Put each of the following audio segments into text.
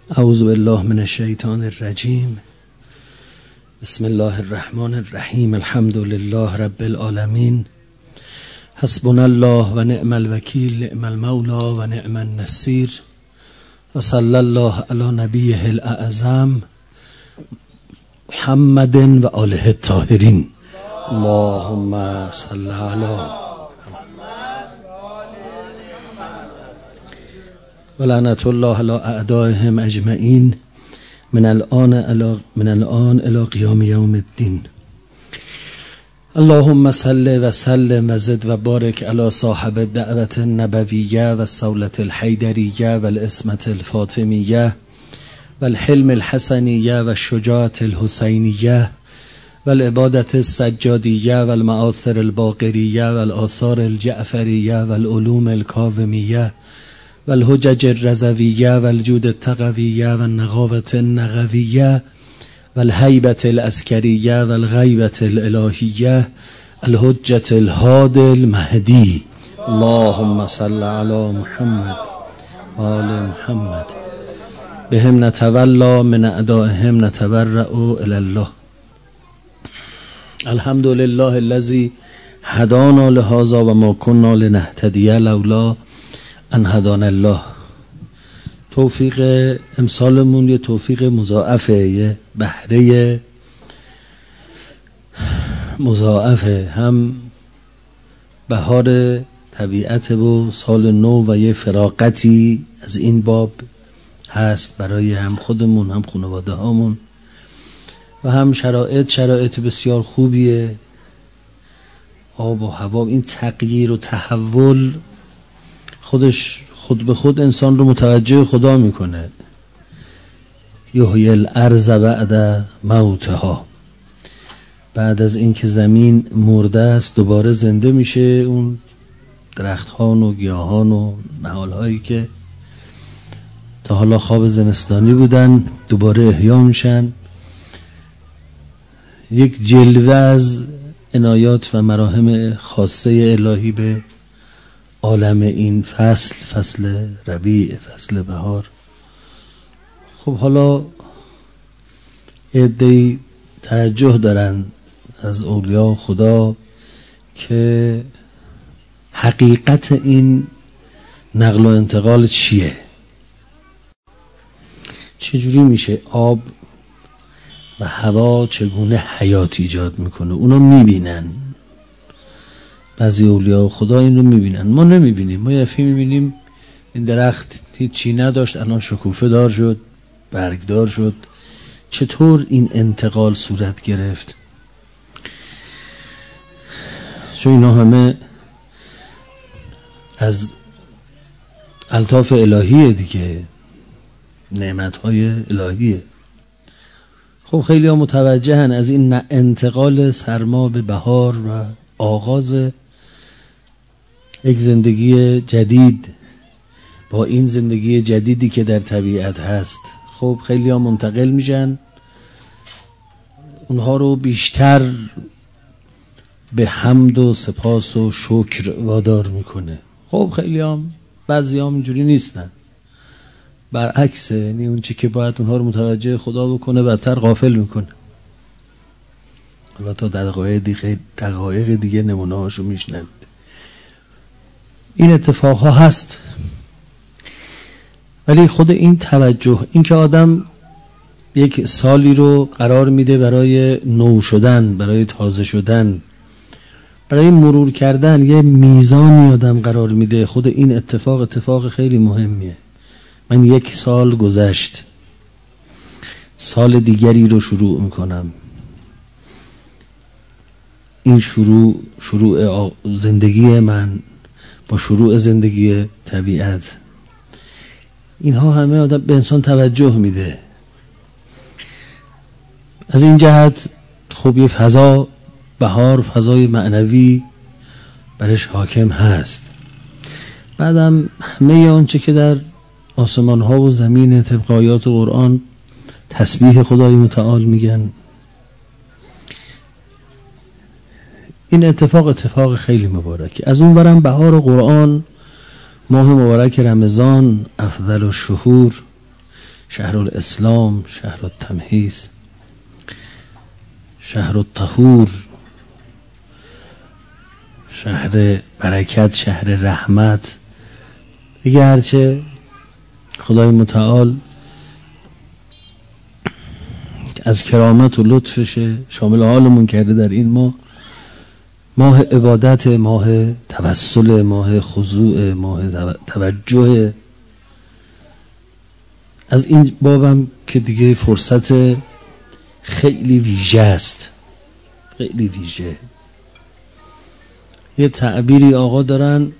اعوذ بالله من الشیطان الرجیم. بسم الله الرحمن الرحیم. الحمد لله رب العالمین. حسبنا الله و نعم الوکیل، نعم المولا و نعم النصیر. و صلی الله علی نبیه الاعظم محمد و آله الطاهرین. اللهم صل علی و لعنت الله علی اعدائهم اجمعین من الان الی قیام یوم الدین. اللهم صل و سلم و زد و بارک علی صاحب الدعوة النبویه و الصولة الحیدریه و العصمة الفاطمیه و الحلم الحسنیه و الشجاعة الحسینیه و العبادة السجادیه و المآثر الباقریه و الآثار الجعفریه و العلوم الکاظمیه و الحجج الرضویه و الجود التقویه و النقاوة النقویه و الهیبة العسکریه و الغیبة الالهیه الحجة الهادی المهدی. اللهم صل علی محمد و آل محمد. بهم نتولا من اعدائهم نتبرأ الی الله. الحمد لله الذی هدانا لهذا و ما كنا لنهتدی لولا ان هدانا الله. توفیق امسالمون یه توفیق مضاعفه، یه بهره مضاعفه. هم بهار طبیعت و سال نو و یه فراغتی از این باب هست برای هم خودمون هم خانواده هامون و هم شرایط بسیار خوبیه. آب و هوا، این تغییر و تحول خود به خود انسان رو متوجه خدا میکنه. یحیی الارض بعد موتها. بعد از اینکه زمین مرده است دوباره زنده میشه. اون درختان و گیاهان و نهالهایی که تا حالا خواب زمستانی بودن دوباره احیا میشن. یک جلوه از عنایات و مراهم خاصه الهی به عالم این فصل ربیع، فصل بهار. خب حالا عده‌ای توجه دارن از اولیاء خدا که حقیقت این نقل و انتقال چیه، چجوری میشه آب و هوا چگونه حیات ایجاد میکنه. اونا میبینن، بعضی اولیاء خدا این رو میبینن، ما نمیبینیم. ما یفی میبینیم این درخت هیچی نداشت الان شکوفه دار شد، برگدار شد. چطور این انتقال صورت گرفت؟ چون اینا همه از الطاف الهیه دیگه، نعمتهای الهیه. خب خیلی ها متوجهن از این انتقال سرما به بهار و آغاز یک زندگی جدید با این زندگی جدیدی که در طبیعت هست. خب خیلی ها منتقل میشن، اونها رو بیشتر به حمد و سپاس و شکر وادار میکنه. خب خیلی ها، بعضی ها اینجوری نیستن، برعکسه. یعنی اون چی که باید اونها رو متوجه خدا بکنه بدتر غافل میکنه. حالا تا دقایق دیگه نمونه هاشو میشنوید. این اتفاق ها هست، ولی خود این توجه، این که آدم یک سالی رو قرار میده برای نو شدن، برای تازه شدن، برای مرور کردن، یه میزانی آدم قرار میده. خود این اتفاق خیلی مهمیه. من یک سال گذشت، سال دیگری رو شروع میکنم. این شروع زندگی من با شروع زندگی طبیعت، اینها همه آدم به انسان توجه میده. از این جهت خب یه فضا بهار، فضای معنوی برش حاکم هست. بعدم همه آنچه که در آسمان ها و زمین طبق آیات قرآن تسبیح خدای متعال میگن. این اتفاق خیلی مبارکه. از اون برم بهار قرآن، ماه مبارک رمضان، افضل الشهور، شهر الاسلام، شهر التمحیص، شهر الطهور، شهر برکت، شهر رحمت. دیگه هرچه خدای متعال از کرامت و لطفش شامل حالمون کرده در این ماه عبادت، ماه توسل، ماه خضوع، ماه توجه. از این بابم که دیگه فرصت خیلی ویژه است، خیلی ویژه. یه تعبیری آقا دارن،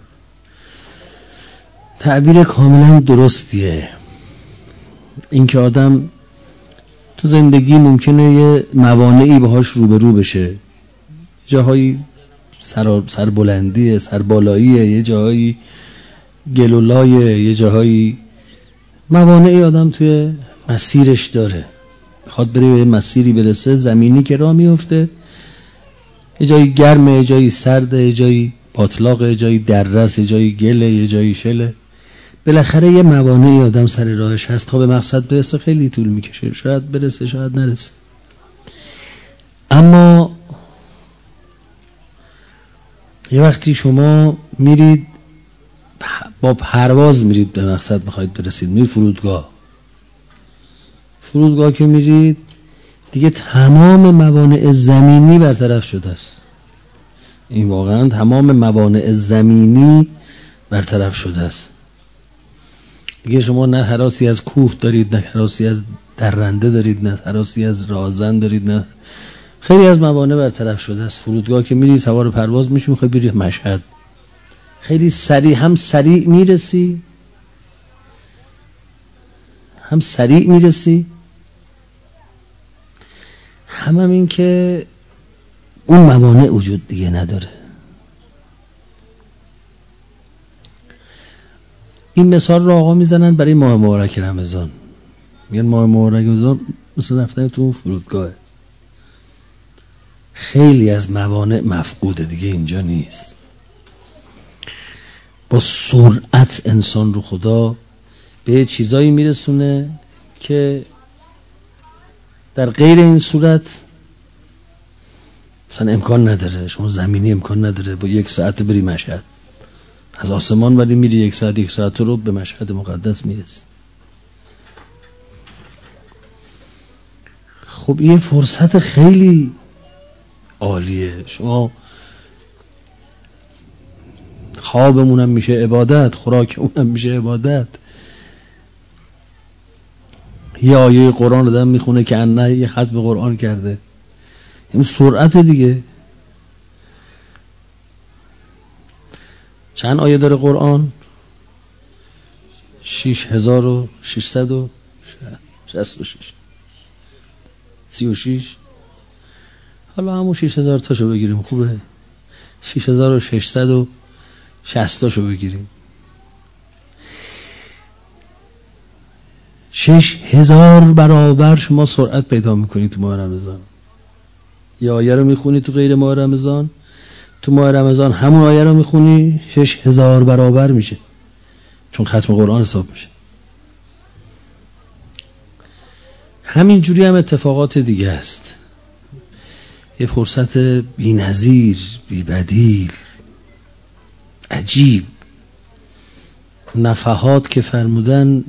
تعبیر کاملا درستیه، این که آدم تو زندگی ممکنه یه موانعی باهاش روبرو بشه، جاهایی سربلندیه، سربالاییه، یه جاهایی گلولایه، یه جاهایی موانعی آدم توی مسیرش داره، بخواد بره به مسیری برسه، زمینی که راه میفته، یه جایی گرمه، یه جایی سرده، یه جایی باطلاقه، یه جایی دررس، یه جایی گله، یه جایی شله. بالاخره یه موانعی آدم سر راهش هست تا به مقصد برسه. خیلی طول میکشه، شاید برسه شاید نرسه، اما یه وقتی شما میرید با پرواز میرید به مقصد میخواید برسید، میرید فرودگاه که میرید دیگه تمام موانع زمینی برطرف شده است. این واقعا تمام موانع زمینی برطرف شده است. دیگه شما نه هراسی از کوه دارید، نه هراسی از درنده دارید، نه هراسی از راهزن دارید، نه، خیلی از موانع برطرف شده است. فرودگاه که میری سوار پرواز میشی، میخوای بری مشهد، خیلی سریع، هم سریع میرسی، هم این که اون موانع وجود دیگه نداره. این مثال رو آقا میزنن برای ماه مبارک رمضان، میگن ماه مبارک رمضان مثل رفتن تو فرودگاهه، خیلی از موانع مفقوده دیگه، اینجا نیست. با سرعت انسان رو خدا به چیزایی میرسونه که در غیر این صورت مثلا امکان نداره. شما زمینی امکان نداره با 1 ساعت بری مشهد، از آسمان ولی میری 1 ساعت رو به مشهد مقدس میرسی. خب این فرصت خیلی عالیه. شما خوابمونم میشه عبادت، خوراکمونم میشه عبادت. یه آیه قرآن آدم میخونه که انه یه خط به قرآن کرده. این سرعت دیگه. چند آیه داره قرآن؟ 6666 36. حالا همون 6000 تاشو بگیریم خوبه، 6660 تاشو بگیریم، 6000 برابر شما سرعت پیدا میکنید تو ماه رمضان. یه آیه رو میخونی تو غیر ماه رمضان، تو ماه رمضان همون آیه رو میخونی 6000 برابر میشه، چون ختم قرآن حساب میشه. همین جوری هم اتفاقات دیگه است. یه فرصت بی‌نظیر، بی‌بدیل، عجیب. نفحات که فرمودن،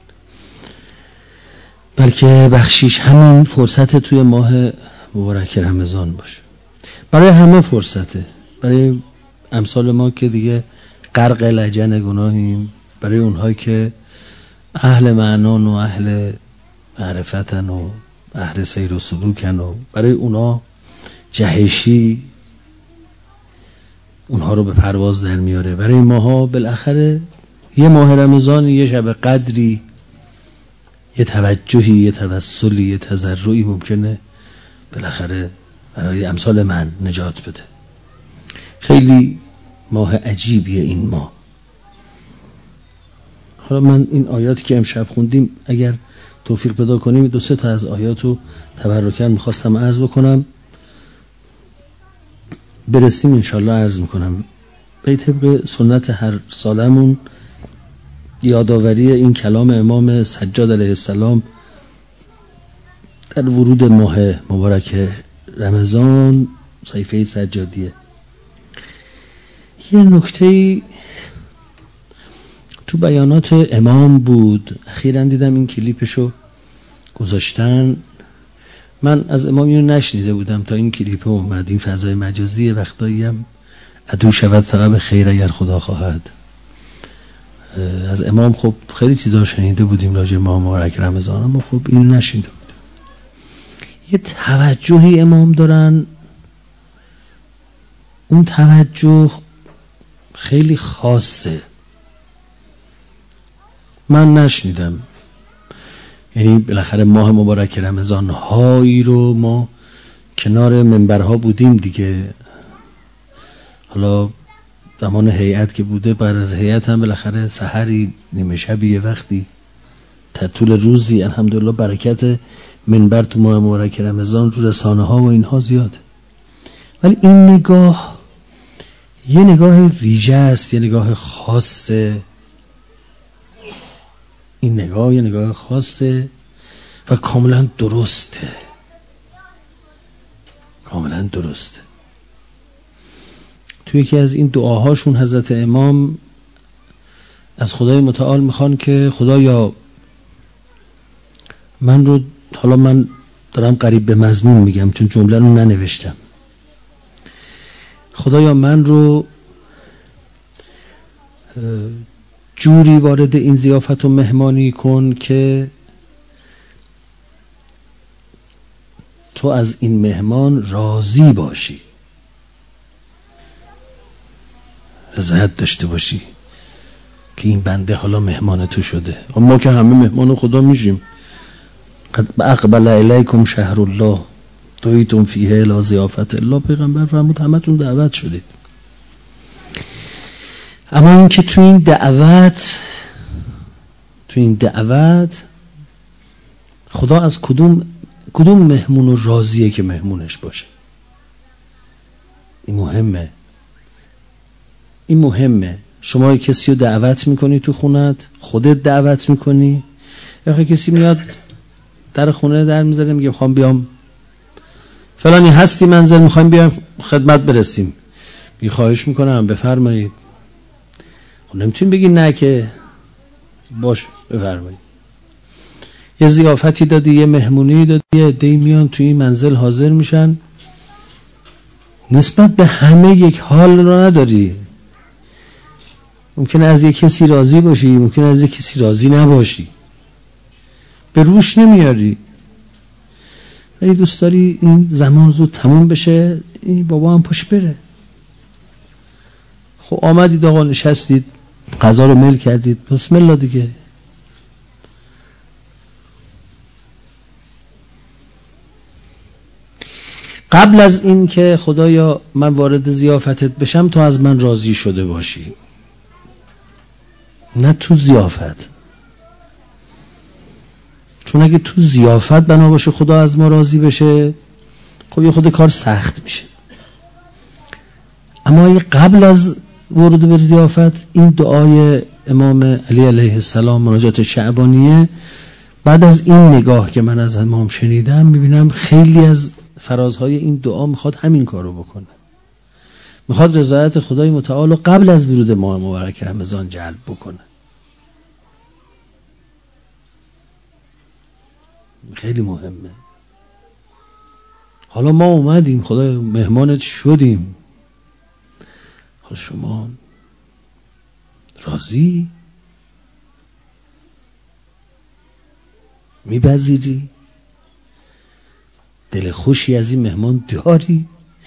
بلکه بخشیش همین فرصت توی ماه مبارک رمضان باشه. برای همه فرصته، برای امثال ما که دیگه غرق لجن گناهیم، برای اونهایی که اهل معنان و اهل معرفتن و اهل سیر و سلوکن و برای اونا جهشی اونها رو به پرواز در میاره. برای ماها بالاخره یه ماه رمضان، یه شب قدری، یه توجهی، یه توسلی، یه تضرعی ممکنه بالاخره برای امثال من نجات بده. خیلی ماه عجیبیه این ماه. حالا من این آیاتی که امشب خوندیم اگر توفیق پیدا کنیم 2-3 تا از آیاتو تبرکاً میخواستم عرض بکنم، برسیم انشالله عرض میکنم. به طبق سنت هر سالمون یادآوری این کلام امام سجاد علیه السلام در ورود ماه مبارک رمضان، صحیفه سجادیه. یه نکته تو بیانات امام بود، اخیراً دیدم این کلیپشو گذاشتن. من از امام اینو نشنیده بودم تا این کلیپ اومد. این فضای مجازی وقتایی هم عدو شود سبب خیر اگر خدا خواهد. از امام خب خیلی چیزا شنیده بودیم راجع به ماه مبارک رمضان، اما خب اینو نشنیده بودیم. یه توجهی امام دارن، اون توجه خیلی خاصه، من نشنیدم. یعنی بالاخره ماه مبارک رمضان هایی رو ما کنار منبرها بودیم دیگه، حالا زمان هیئت که بوده، بعد از هیئت هم بالاخره سحری نیمه شبی یه وقتی تا طول روزی الحمدلله برکت منبر تو ماه مبارک رمضان رو رسانه ها و اینها زیاده. ولی این نگاه یه نگاه ویژه است، یه نگاه خاصه. این نگاه یه نگاه خاصه و کاملا درسته، کاملا درسته. توی یکی از این دعاهاشون حضرت امام از خدای متعال میخوان که خدایا من رو، حالا من دارم قریب به مضمون میگم چون جمله رو ننوشتم، خدایا من رو جوری وارد این ضیافت و مهمانی کن که تو از این مهمان راضی باشی، رضایت داشته باشی که این بنده حالا مهمان تو شده. ما که همه مهمان خدا میشیم. قد اقبل الیکم شهر الله دعیتم فیه الی ضیافت الله، پیغمبر فرمود همتون دعوت شدید. اما این که تو این دعوت خدا از کدوم مهمون راضیه که مهمونش باشه. این مهمه. شما کسی رو دعوت میکنی تو خونت، خودت دعوت میکنی، یا کسی میاد در خونه در میذاره میگه میخوام بیام فلانی هستی منزل، میخوایم بیام خدمت برسیم، میگه خواهش میکنم بفرمایید. خب نمیتونیم بگی نه که باش بفرمایید. یه ضیافتی دادی، یه مهمونی دادی، یه عده‌ای میان توی این منزل حاضر میشن، نسبت به همه یک حال رو نداری. ممکنه از یک کسی راضی باشی، ممکنه از یک کسی راضی نباشی، به روش نمیاری. ولی دوست داری این زمان زود تموم بشه، این بابا هم پاش بره. خب آمدید آقا، نشستید، غذا رو میل کردید، بسم الله دیگه. قبل از این که خدایا من وارد ضیافتت بشم تو از من راضی شده باشی، نه تو ضیافت. چون اگه تو ضیافت بنا باشه خدا از ما راضی بشه، خب یه خود کار سخت میشه. اما اگه قبل از ورود به ضیافت این دعای امام علی علیه السلام، مناجات شعبانیه، بعد از این نگاه که من از امام شنیدم میبینم خیلی از فرازهای این دعا میخواد همین کارو بکنه. میخواد رضایت خدای متعال قبل از ورود ماه مبارک رمضان جلب بکنه. خیلی مهمه. حالا ما اومدیم، خدای مهمانت شدیم، خب شما راضی؟ میپذیری؟ دل خوشی از این مهمان داری؟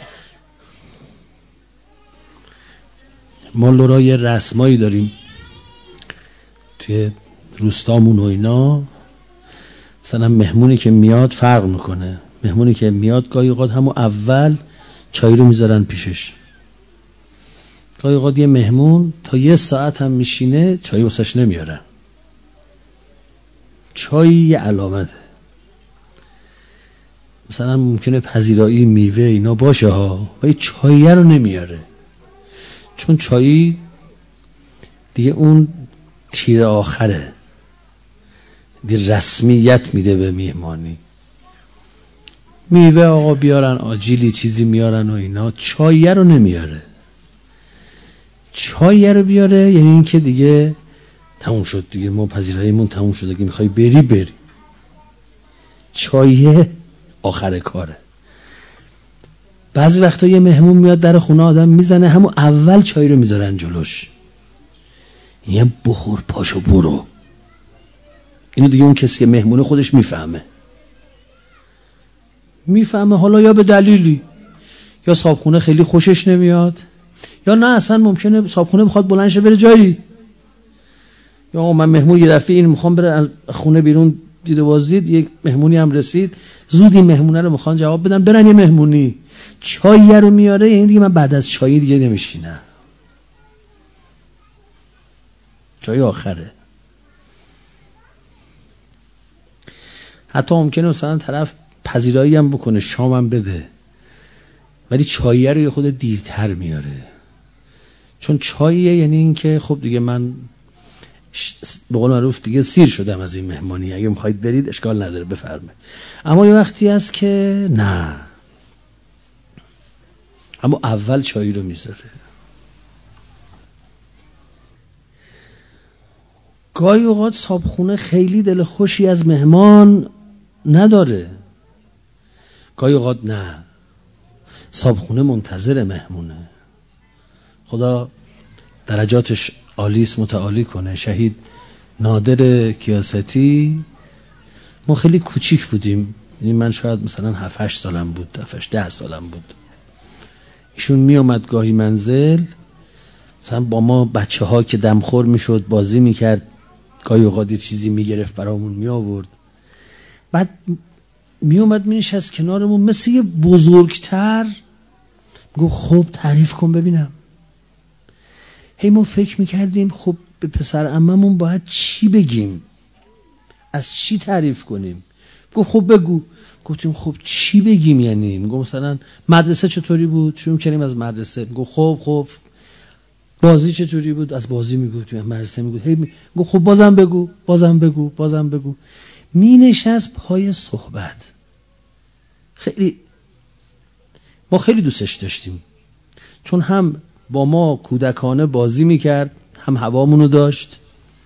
ما لورای رسمایی داریم توی روستامون و اینا، مثلا مهمونی که میاد فرق میکنه. مهمونی که میاد گاهی اوقات همون اول چای رو میذارن پیشش. گاهی اوقات یه مهمون تا 1 ساعت هم میشینه چای واسش نمیارن. چای یه علامته. مثلا ممکنه پذیرایی میوه اینا باشه ها، ولی چای رو نمیاره. چون چای دیگه اون تیر آخره، دی رسمیت میده به میهمانی. میوه آقا بیارن، آجیلی چیزی میارن و اینا، چاییه رو نمیاره. چاییه رو بیاره یعنی این که دیگه تموم شد دیگه، ما پذیراییمون تموم شد، اگه میخوای بری. چاییه آخر کاره. بعضی وقتا یه مهمون میاد در خونه آدم میزنه، همون اول چای رو میذارن جلوش، یه بخور پاشو برو. اینو دیگه اون کسی که مهمونه خودش میفهمه، حالا یا به دلیلی، یا صابخونه خیلی خوشش نمیاد، یا نه اصلا ممکنه صابخونه بخواد بلند شه بره جایی، یا من مهمون یه دفعه این میخوام بره خونه بیرون، دید و بازدید یک مهمونی هم رسید، زود این مهمونه رو میخوان جواب بدن برن یه مهمونی، چای رو میاره، یعنی دیگه من بعد از چای دیگه نمیشینم، چای آخره. حتی ممکنه مثلا طرف پذیرایی هم بکنه، شام هم بده، ولی چاییه رو یه خود دیرتر میاره، چون چاییه یعنی این که خب دیگه من به قول معروف دیگه سیر شدم از این مهمانی، اگه میخواید برید اشکال نداره بفرمه. اما یه وقتی هست که نه، اما اول چایی رو میذاره. گاهی اوقات صابخونه خیلی دل خوشی از مهمان نداره، گاهی اوقات نه، صابخونه منتظر مهمونه. خدا درجاتش عالیست، متعالی کنه. شهید نادر کیاستی، ما خیلی کوچیک بودیم، یعنی من شاید مثلا 7-8 سالم بود، 7-10 سالم بود. ایشون می اومد گاهی منزل، مثلا با ما بچه ها که دمخور می شد بازی می کرد، گاهی اوقات یه چیزی می گرفت برامون می آورد، بعد می اومد می نشست کنارمون مثل یه بزرگتر، گفت خب تعریف کن ببینم. هی ما فکر می کردیم خب به پسر عممون باید چی بگیم، از چی تعریف کنیم. گفت خب بگو. گفتیم خب چی بگیم یعنی؟ میگم مثلا مدرسه چطوری بود؟ شروع کردیم از مدرسه. میگم خب بازی چطوری بود؟ از بازی میگفتیم، مدرسه میگفت. هی میگم خب بازم بگو. می نشست پای صحبت. ما خیلی دوستش داشتیم، چون هم با ما کودکانه بازی میکرد، هم هوامونو داشت،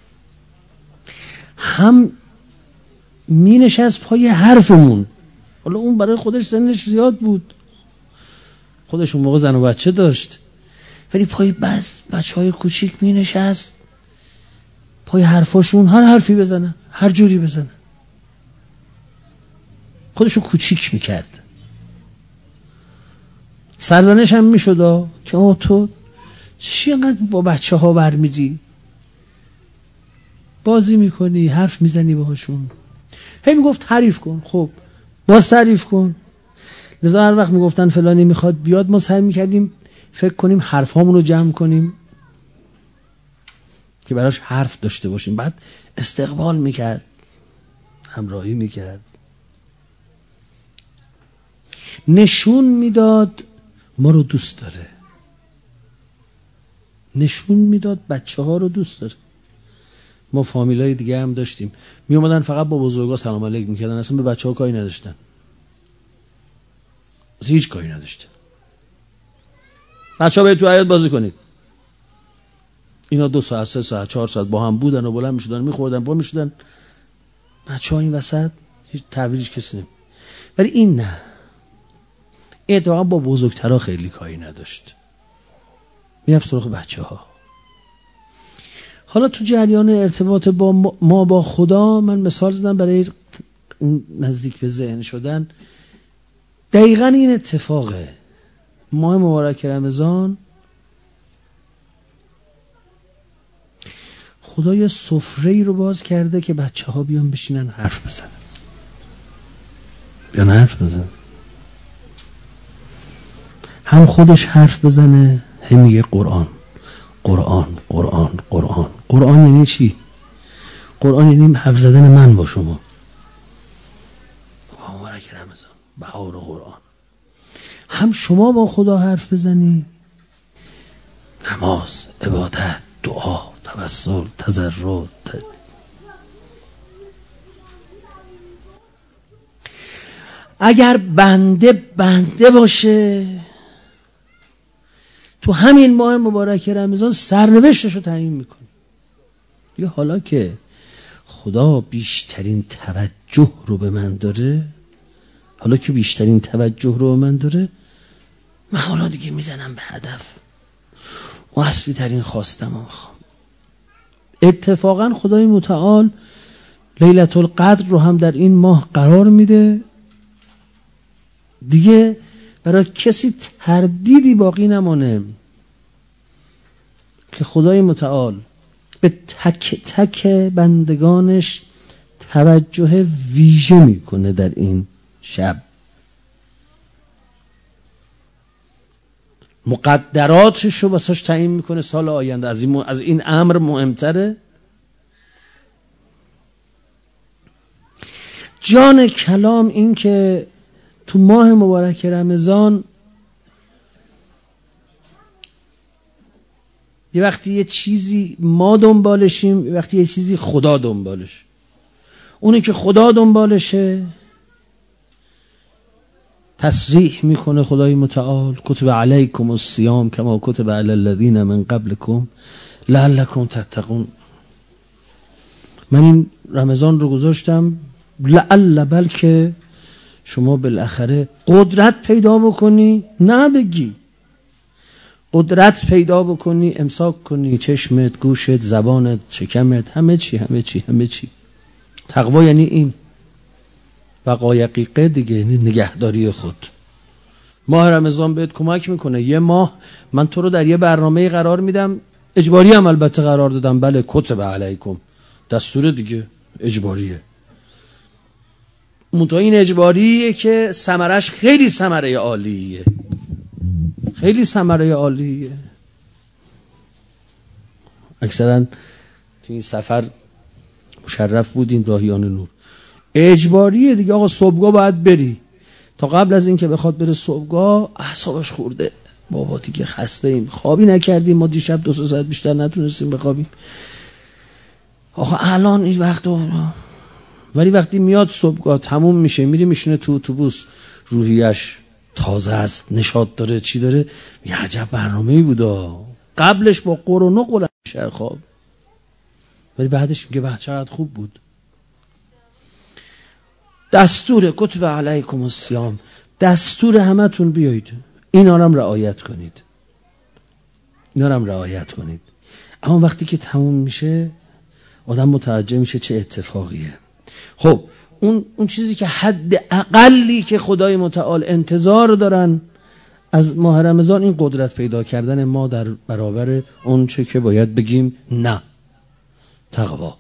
هم می نشست پای حرفمون. حالا اون برای خودش سنش زیاد بود، خودش اون موقع زن و بچه داشت، ولی پای بچهای کوچیک می نشست پای حرفاشون، هر حرفی بزنن، هر جوری بزنن، خودشو کوچیک میکرد. سرزنش هم میشد که تو چی اینقدر با بچه ها برمیدی، بازی میکنی، حرف میزنی باهاشون. هی میگفت تعریف کن. خب باز تعریف کن. لذا هر وقت میگفتن فلانی میخواد بیاد، ما سعی میکردیم فکر کنیم حرفامون رو جمع کنیم که براش حرف داشته باشیم. بعد استقبال میکرد، همراهی میکرد، نشون میداد ما رو دوست داره، نشون میداد بچه ها رو دوست داره. ما فامیلای دیگه هم داشتیم، می اومدن فقط با بزرگا سلام علیک میکردن، اصلا به بچه ها کاری نداشتن، اصلا هیچ کاری نداشتن. بچه ها باید تو حیاط بازی کنید. اینا 2 ساعت 3 ساعت 4 ساعت با هم بودن و بلند میشدن میخوردن پا میشدن، بچه ها این وسط هیچ تحویلش کسی نمی. ولی این نه، این اتفاقا با بزرگترها خیلی کاری نداشت، میرفت سراغ بچه ها. حالا تو جریان ارتباط با ما با خدا، من مثال زدم برای نزدیک به ذهن شدن. دقیقاً این اتفاقه. ماه مبارک رمضان خدا یه سفره‌ای رو باز کرده که بچه ها بیان بشینن حرف بزنن، بیان حرف بزنن، هم خودش حرف بزنه، هم میگه قرآن. قرآن یعنی چی؟ قرآن یعنی حرف زدن من با شما. مبارک رمضان، بهار قرآن. هم شما با خدا حرف بزنی، نماز، عبادت، دعا، توسل، تضرع. اگر بنده باشه تو همین ماه مبارک رمضان سرنوشتش رو تعیین میکنه. یا حالا که خدا بیشترین توجه رو به من داره، من حالا دیگه میزنم به هدف، و اصلی ترین خواستم رو میخوام. اتفاقا خدای متعال لیلة القدر رو هم در این ماه قرار میده. دیگه برای کسی تردیدی باقی نمانه که خدای متعال به تک تک بندگانش توجه ویژه میکنه در این شب. مقدراتش رو واسش تعیین میکنه سال آینده. از این امر مهمتره؟ جان کلام این که تو ماه مبارک رمضان یه وقتی یه چیزی ما دنبالشیم، یه وقتی یه چیزی خدا دنبالش. اونی که خدا دنبالشه تصریح میکنه خدای متعال کتب علیکم الصیام کما کتب علی الذین من قبلکم لعلکم تتقون. من این رمضان رو گذاشتم لعل بلکه شما بالاخره قدرت پیدا بکنی، نه بگی، قدرت پیدا بکنی، امساک کنی چشمت، گوشت، زبانت، شکمت، همه چی. تقوا یعنی این. وقایقیقه دیگه یعنی نگهداری خود. ماه رمضان بهت کمک میکنه. یه ماه من تو رو در یه برنامه قرار میدم، اجباری هم البته قرار دادم، بله کتب علیکم، دستور دیگه اجباریه. منتها این اجباریه که ثمرش خیلی ثمره عالیه. اکثرا تو این سفر مشرف بودیم راهیان نور. اجباریه دیگه آقا، صبحگاه باید بری. تا قبل از این که بخواد بره صبحگاه اعصابش خورده، بابا دیگه خسته ایم، خوابی نکردیم، ما دیشب 2 ساعت بیشتر نتونستیم بخوابیم، آقا الان این وقت ولی وقتی میاد صبحگاه تموم میشه، میری میشینه تو اتوبوس، روحیش تازه است، نشاط داره، چی داره، یه عجب برنامه‌ای بودا. قبلش با قرونو قلم میشه خواب، ولی بعدش میگه به چقدر خوب بود. دستور کتب علیکم الصیام، دستور همتون بیایید اینا رو هم رعایت کنید. اما وقتی که تموم میشه آدم متوجه میشه چه اتفاقیه. خب اون چیزی که حد اقلی که خدای متعال انتظار دارن از ماه رمضان، این قدرت پیدا کردن ما در برابر اون چه که باید بگیم نه، تقوا،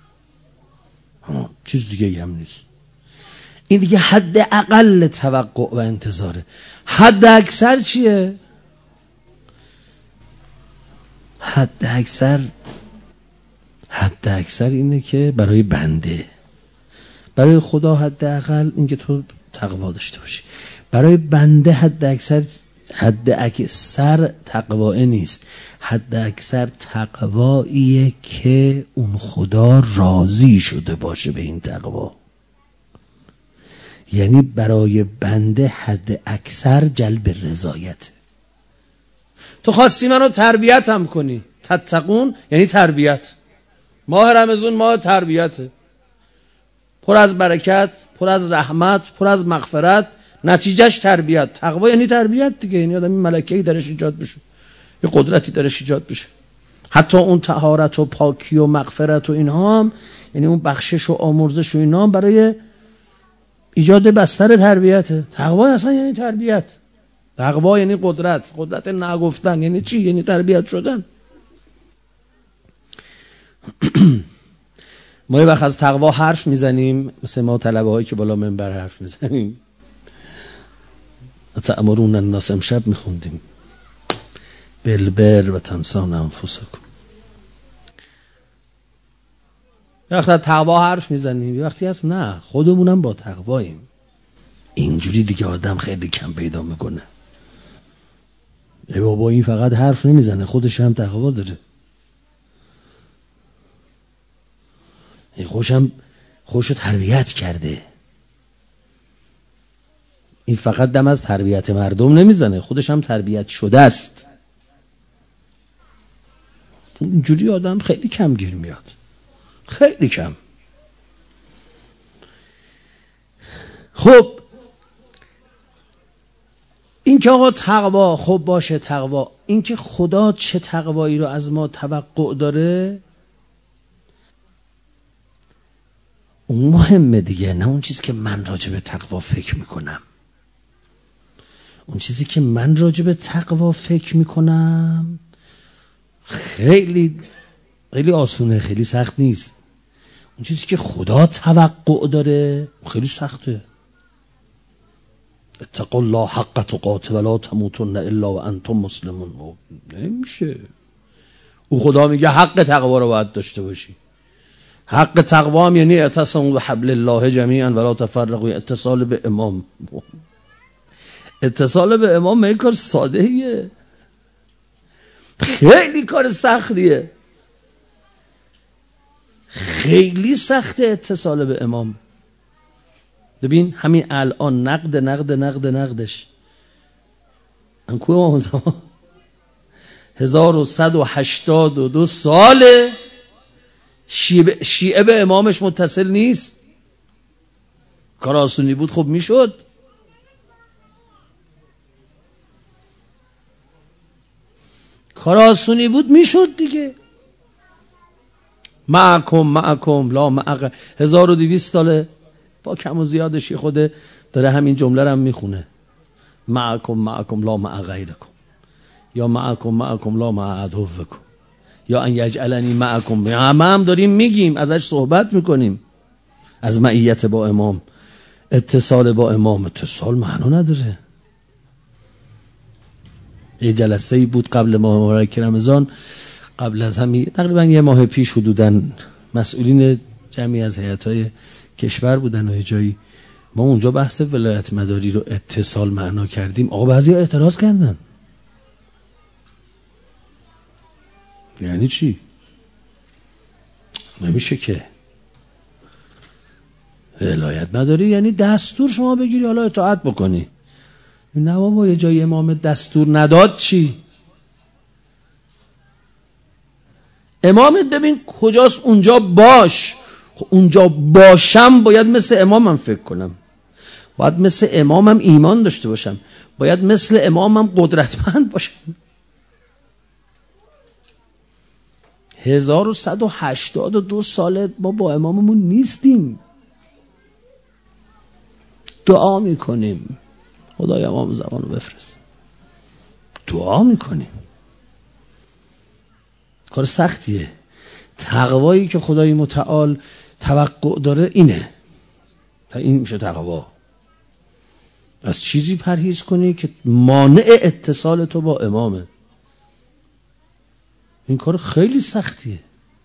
چیز دیگه هم نیست. این دیگه حد اقل توقع و انتظاره. حد اکثر چیه؟ حد اکثر اینه که برای بنده، برای خدا حد اقل این که تو تقوا داشته باشی، برای بنده حد اکثر تقوا نیست. حد اکثر تقواییه که اون خدا راضی شده باشه به این تقوا. یعنی برای بنده حد اکثر جلب رضایت. تو خواستی منو تربیت هم کنی، تتقون یعنی تربیت. ماه رمضان ماه تربیته، پر از برکت، پر از رحمت، پر از مغفرت، نتیجهش تربیت. تقوا یعنی تربیت دیگه، یعنی آدم ملکه‌ای درش ایجاد بشه، یه قدرتی درش ایجاد بشه. حتی اون طهارت و پاکی و مغفرت و اینها هم، یعنی اون بخشش و آمرزش و اینا هم برای ایجاد بستر تربیته. تقوا اصلا یعنی تربیت. تقوا یعنی قدرت نگفتن. یعنی چی؟ یعنی تربیت شدن. ما یه وقت از تقوا حرف میزنیم، مثل ما طلبه هایی که بالا منبر حرف میزنیم، اتأمرون الناس، امشب میخوندیم بالبر و تنسون انفسکم. یه وقت از تقوا حرف میزنیم، یه وقتی هست نه خودمونم با تقواییم. اینجوری دیگه آدم خیلی کم پیدا میکنه. ای بابا این فقط حرف نمیزنه، خودش هم تقوا داره. خوشو تربیت کرده. این فقط دم از تربیت مردم نمیزنه، خودش هم تربیت شده است. اینجوری آدم خیلی کم گیر میاد، خیلی کم. خب این که آقا تقوا، خب باشه تقوا، این که خدا چه تقوایی رو از ما توقع داره اون مهمه دیگه، نه اون چیزی که من راجع به تقوا فکر میکنم. اون چیزی که من راجع به تقوا فکر میکنم خیلی خیلی آسونه، خیلی سخت نیست. اون چیزی که خدا توقع داره خیلی سخته. اتقوا الله حق تقاته ولا تموتن الا وانتم مسلمون. نمیشه. او خدا میگه حق تقوا رو باید داشته باشی. حق تقوا هم یعنی اعتصموا بحبل الله جمیعا ولا تفرقوا، اتصال به امام. اتصال به امام این کار ساده ایه، خیلی کار سختیه، خیلی سخته اتصال به امام. ببین همین الان نقدش انکو امام زمان 1182 ساله شیعه به امامش متصل نیست. کار آسونی بود خب میشد. کار آسونی بود میشد دیگه. معکم لا معق 1200 ساله با کم و زیادش خود داره همین جمله رو هم میخونه. معکم لا مع غیرکم، یا معکم لا مع عدوکم، یا ان یجعلنی معکم. هم داریم میگیم، ازش صحبت میکنیم، از معیت با امام، اتصال با امام. اتصال معنا نداره. یه جلسه‌ای بود قبل ماه مبارک رمضان، قبل از همین تقریبا یه ماه پیش حدوداً، مسئولین جمعی از هیئت‌های کشور بودن و یه جایی ما اونجا بحث ولایت مداری رو اتصال معنا کردیم. آقا بعضی ها اعتراض کردن. یعنی چی؟ نمیشه که ولایت مداری یعنی دستور شما بگیری حالا اطاعت بکنی. نه بابا، یه جای امام دستور نداد چی؟ امامت ببین کجاست، اونجا باش. اونجا باشم باید مثل امامم فکر کنم، باید مثل امامم ایمان داشته باشم، باید مثل امامم قدرتمند باشم. 1182 ساله ما با اماممون نیستیم. دعا میکنیم خدای امام زمان رو بفرست، دعا میکنیم. کار سختیه. تقوایی که خدای متعال توقع داره اینه. این میشه تقوا. از چیزی پرهیز کنی که مانع اتصال تو با امامه. این کار خیلی سختیه.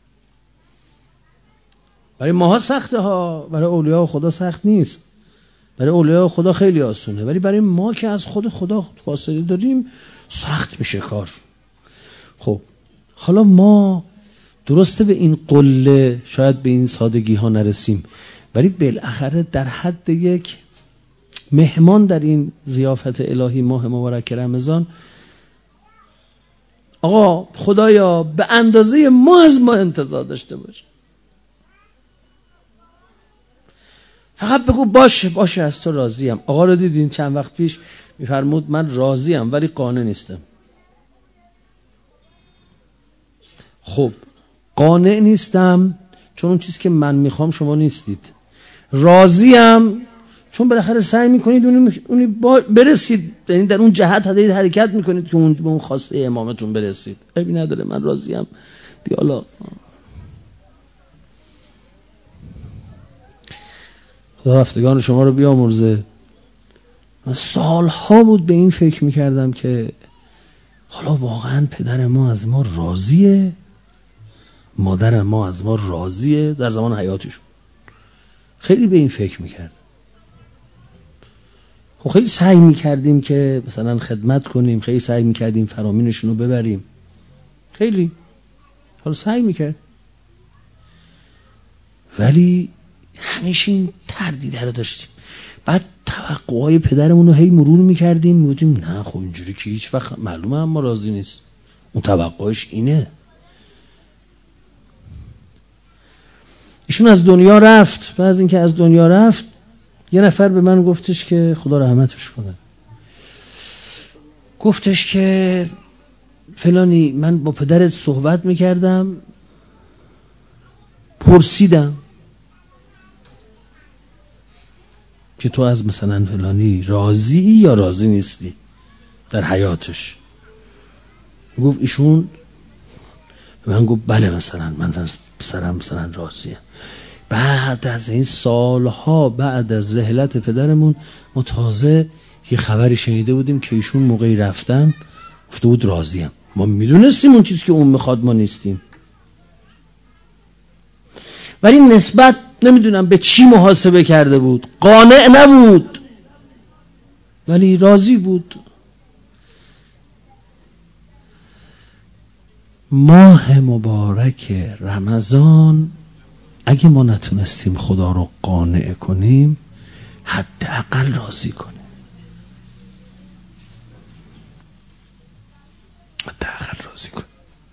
برای ماها سخته ها، برای اولیاء خدا سخت نیست. برای اولیاء خدا خیلی آسونه، ولی برای ما که از خود خدا فاصله داریم سخت میشه کار. خب حالا ما درسته به این قله شاید به این سادگی ها نرسیم، ولی بالاخره در حد یک مهمان در این ضیافت الهی ماه مبارک رمضان، آقا خدایا به اندازه ما از ما انتظار داشته باش. فقط بگو باشه از تو راضیم. آقا رو دیدین چند وقت پیش میفرمود من راضیم ولی قانع نیستم. خب قانع نیستم چون اون چیزی که من میخوام شما نیستید. راضیم چون بالاخره سعی میکنید اونی برسید، یعنی در اون جهت حرکت میکنید که اون خواسته امامتون برسید. عیبی نداره، من راضیم دیالا. خدا رفتگان شما رو بیامرزه. من سالها بود به این فکر میکردم که حالا واقعا پدر ما از ما راضیه، مادر ما از ما راضیه در زمان حیاتشون. خیلی به این فکر میکردم. خب خیلی سعی میکردیم که مثلا خدمت کنیم، خیلی سعی میکردیم فرامینشون رو ببریم، خیلی حالا سعی میکرد، ولی همیشه این تردیده رو داشتیم. بعد توقعهای پدرمون رو هی مرور میکردیم، میگفتیم نه خب اینجوری که هیچ وقت معلومه اما راضی نیست، اون توقعش اینه. ایشون از دنیا رفت. بعد از اینکه از دنیا رفت یه نفر به من گفتش که خدا رحمتش کنه، گفتش که فلانی من با پدرت صحبت میکردم، پرسیدم که تو از مثلا فلانی راضی یا راضی نیستی در حیاتش. گفت ایشون من گفت بله مثلا من از پسرم مثلا راضیم. بعد از این سالها بعد از رحلت پدرمون ما تازه یه خبری شنیده بودیم که ایشون موقعی رفتن گفته بود راضیم. ما میدونستیم اون چیزی که اون میخواد ما نیستیم، ولی نسبت نمیدونم به چی محاسبه کرده بود، قانع نبود ولی راضی بود. ماه مبارک رمضان اگه ما نتونستیم خدا رو قانع کنیم حداقل راضی کنیم، حداقل راضی کنیم.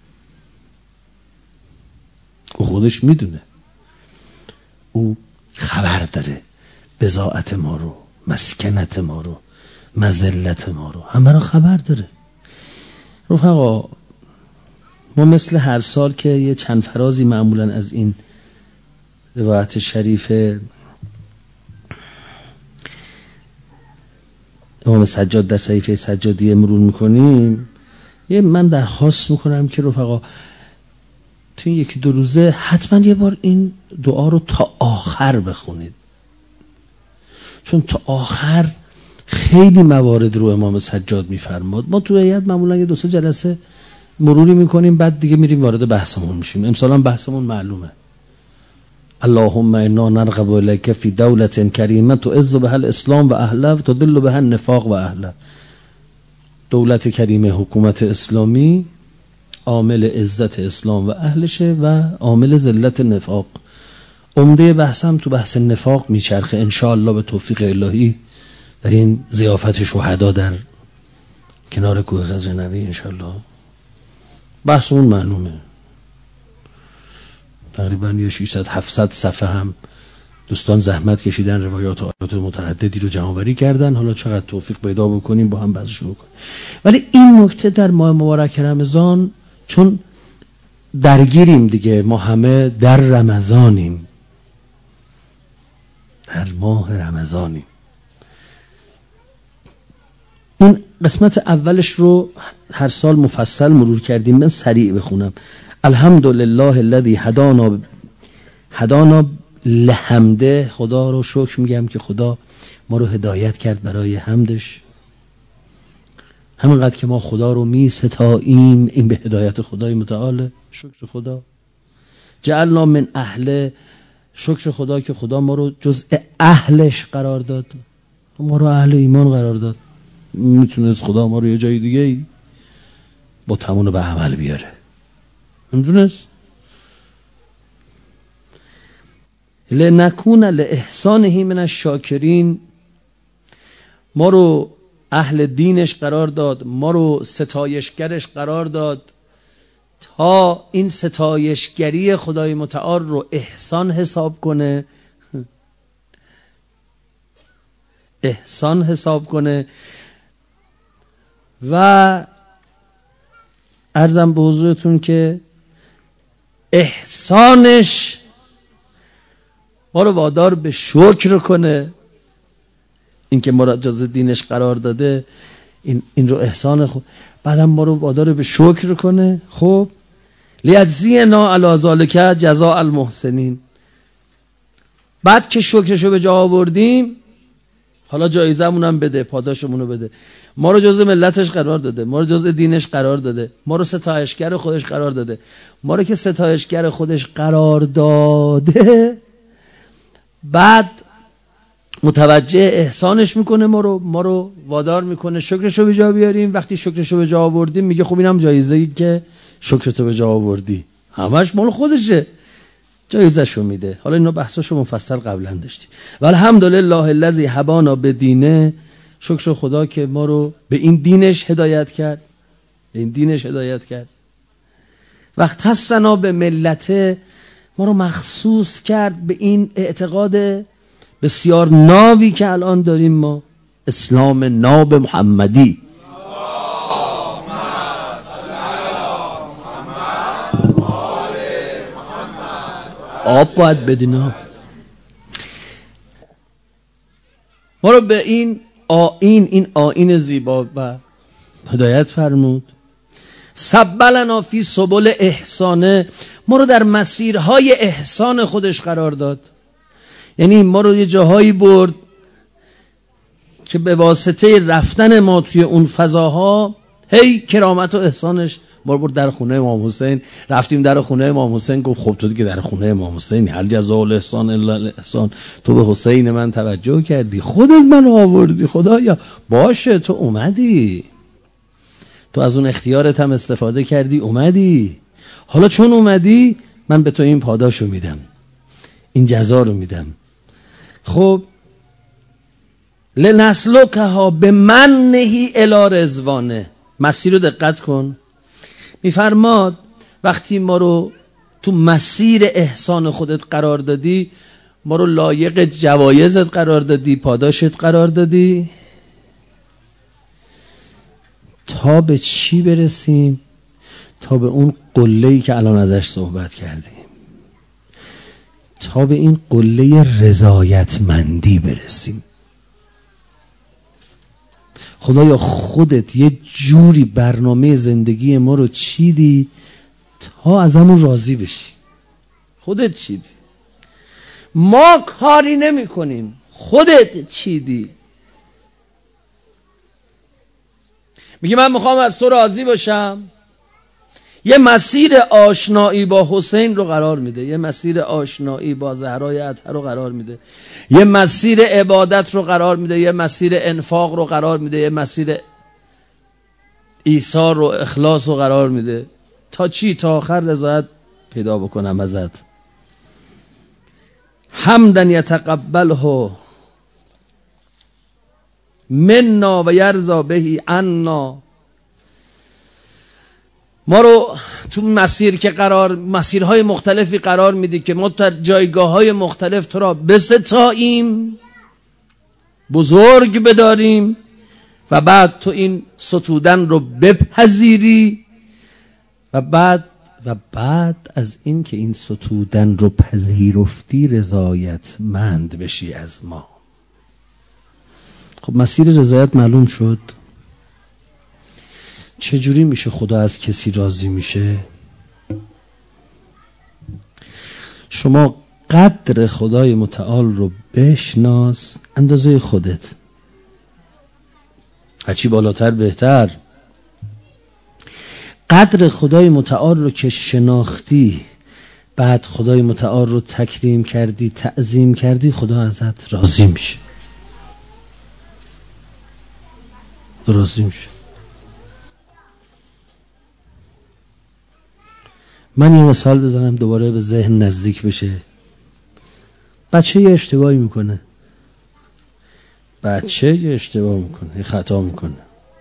او خودش میدونه، او خبر داره بضاعت ما رو، مسکنت ما رو، مذلت ما رو، همه رو خبر داره. رفقا ما مثل هر سال که یه چند فرازی معمولا از این روایت شریف امام سجاد در صحیفه سجادیه مرور میکنیم، یه من درخواست میکنم که رفقا تو این یکی دو روزه حتما یه بار این دعا رو تا آخر بخونید، چون تا آخر خیلی موارد رو امام سجاد میفرماد. ما تو هیئت معمولا یه دو سه جلسه مروری میکنیم بعد دیگه میریم وارد بحثمون میشیم. امسال هم بحثمون معلومه. اللهم انا نرغب الیک فی دولة کریمه تعز بها الاسلام و اهله و تذل بها النفاق و اهله. دولت کریمه، حکومت اسلامی عامل عزت اسلام و اهلشه و عامل ذلت نفاق. عمده بحثم تو بحث نفاق میچرخه ان شاء الله به توفیق الهی در این ضیافت شهدا در کنار کوه غزنوی ان شاء الله. بحث اون معلومه، تقریبا یه 600-700 صفحه هم دوستان زحمت کشیدن، روایات و آیات متعددی رو جمع‌آوری کردن. حالا چقدر توفیق پیدا بکنیم با هم بحثش بکنیم. ولی این نکته در ماه مبارک رمضان، چون درگیریم دیگه، ما همه در رمضانیم، در ماه رمضانیم. این قسمت اولش رو هر سال مفصل مرور کردیم، من سریع بخونم. الحمدلله الذی هدانا لحمده. خدا رو شکر میگم که خدا ما رو هدایت کرد برای حمدش. همینقدر که ما خدا رو می ستاییم این به هدایت خدای متعال. شکر خدا. جعلنا من اهل، شکر خدا که خدا ما رو جزء اهلش قرار داد، ما رو اهل ایمان قرار داد. میتونست خدا ما رو یه جای دیگه با تمون به عمل بیاره، میتونست. لنکون لاحسانه من الشاکرین. ما رو اهل دینش قرار داد، ما رو ستایشگرش قرار داد تا این ستایشگری خدای متعال رو احسان حساب کنه، احسان حساب کنه. و عرضم به حضورتون که احسانش ما رو وادار به شکر کنه. این که ما رو جزء دینش قرار داده، این رو احسان خود، بعدم ما رو وادار به شکر کنه. خب لیجزینا علی ذلک جزاء المحسنین. بعد که شکرشو به جا آوردیم، حالا جایزمون هم بده، پاداشمون رو بده. ما رو جزء ملتش قرار داده، ما رو جزء دینش قرار داده، ما رو ستایشگر خودش قرار داده. ما رو که ستایشگر خودش قرار داده، بعد متوجه احسانش میکنه، ما رو وادار میکنه شکرشو به جا بیاریم. وقتی شکرشو به جا آوردیم میگه خب اینم جایزه‌ای که شکرتو به جا آوردی، همش مال خودشه. جایزشو میده. حالا اینا بحثاشو مفصل قبلا داشتیم. و الحمدلله الذی هبانا به دینه، شکر خدا که ما رو به این دینش هدایت کرد، به این دینش هدایت کرد. وقت حسنا به ملته، ما رو مخصوص کرد به این اعتقاد بسیار نابی که الان داریم ما، اسلام ناب محمدی. آب باید بدینا. ما رو به این آیین زیبا و هدایت فرمود. سبلنا فی سبل احسانه، ما رو در مسیرهای احسان خودش قرار داد. یعنی ما رو یه جاهایی برد که به واسطه رفتن ما توی اون فضاها هی کرامت و احسانش ما برد در خونه امام حسین. رفتیم در خونه امام حسین، گفت خب تو دیگه در خونه امام حسین، هل جزاء الاحسان الا الاحسان، تو به حسین من توجه کردی، خودت من آوردی، خدایا باشه تو اومدی، تو از اون اختیارت هم استفاده کردی اومدی، حالا چون اومدی من به تو این پاداشو میدم، این جزا رو میدم. خب لنسلکها بمنه الی رضوانه، مسیر رو دقت کن. میفرماد وقتی ما رو تو مسیر احسان خودت قرار دادی، ما رو لایق جوایزت قرار دادی، پاداشت قرار دادی، تا به چی برسیم؟ تا به اون قله‌ای که الان ازش صحبت کردیم، تا به این قله رضایتمندی برسیم. خدایا خودت یه جوری برنامه زندگی ما رو چیدی تا ازمون راضی بشی. خودت چیدی، ما کاری نمی کنیم، خودت چیدی. میگه من میخوام از تو راضی باشم، یه مسیر آشنایی با حسین رو قرار میده، یه مسیر آشنایی با زهرای اطهر رو قرار میده، یه مسیر عبادت رو قرار میده، یه مسیر انفاق رو قرار میده، یه مسیر ایثار و اخلاص رو قرار میده. تا چی؟ تا آخر رضایت پیدا بکنم ازت. حمدن یتقبله منا و یرضا بهی عنا. ما رو تو مسیر که مسیرهای مختلفی قرار میدی که ما در جایگاه‌های مختلف تو را بستاییم، بزرگ بداریم و بعد تو این ستودن رو بپذیری و بعد از این که این ستودن رو پذیرفتی رضایتمند بشی از ما. خب مسیر رضایت معلوم شد. چجوری میشه خدا از کسی راضی میشه؟ شما قدر خدای متعال رو بشناس اندازه خودت، هرچی بالاتر بهتر. قدر خدای متعال رو که شناختی، بعد خدای متعال رو تکریم کردی، تعظیم کردی، خدا ازت راضی میشه، راضی میشه. من یه مثال بزنم دوباره به ذهن نزدیک بشه. بچه یه اشتباهی میکنه، یه خطا میکنه،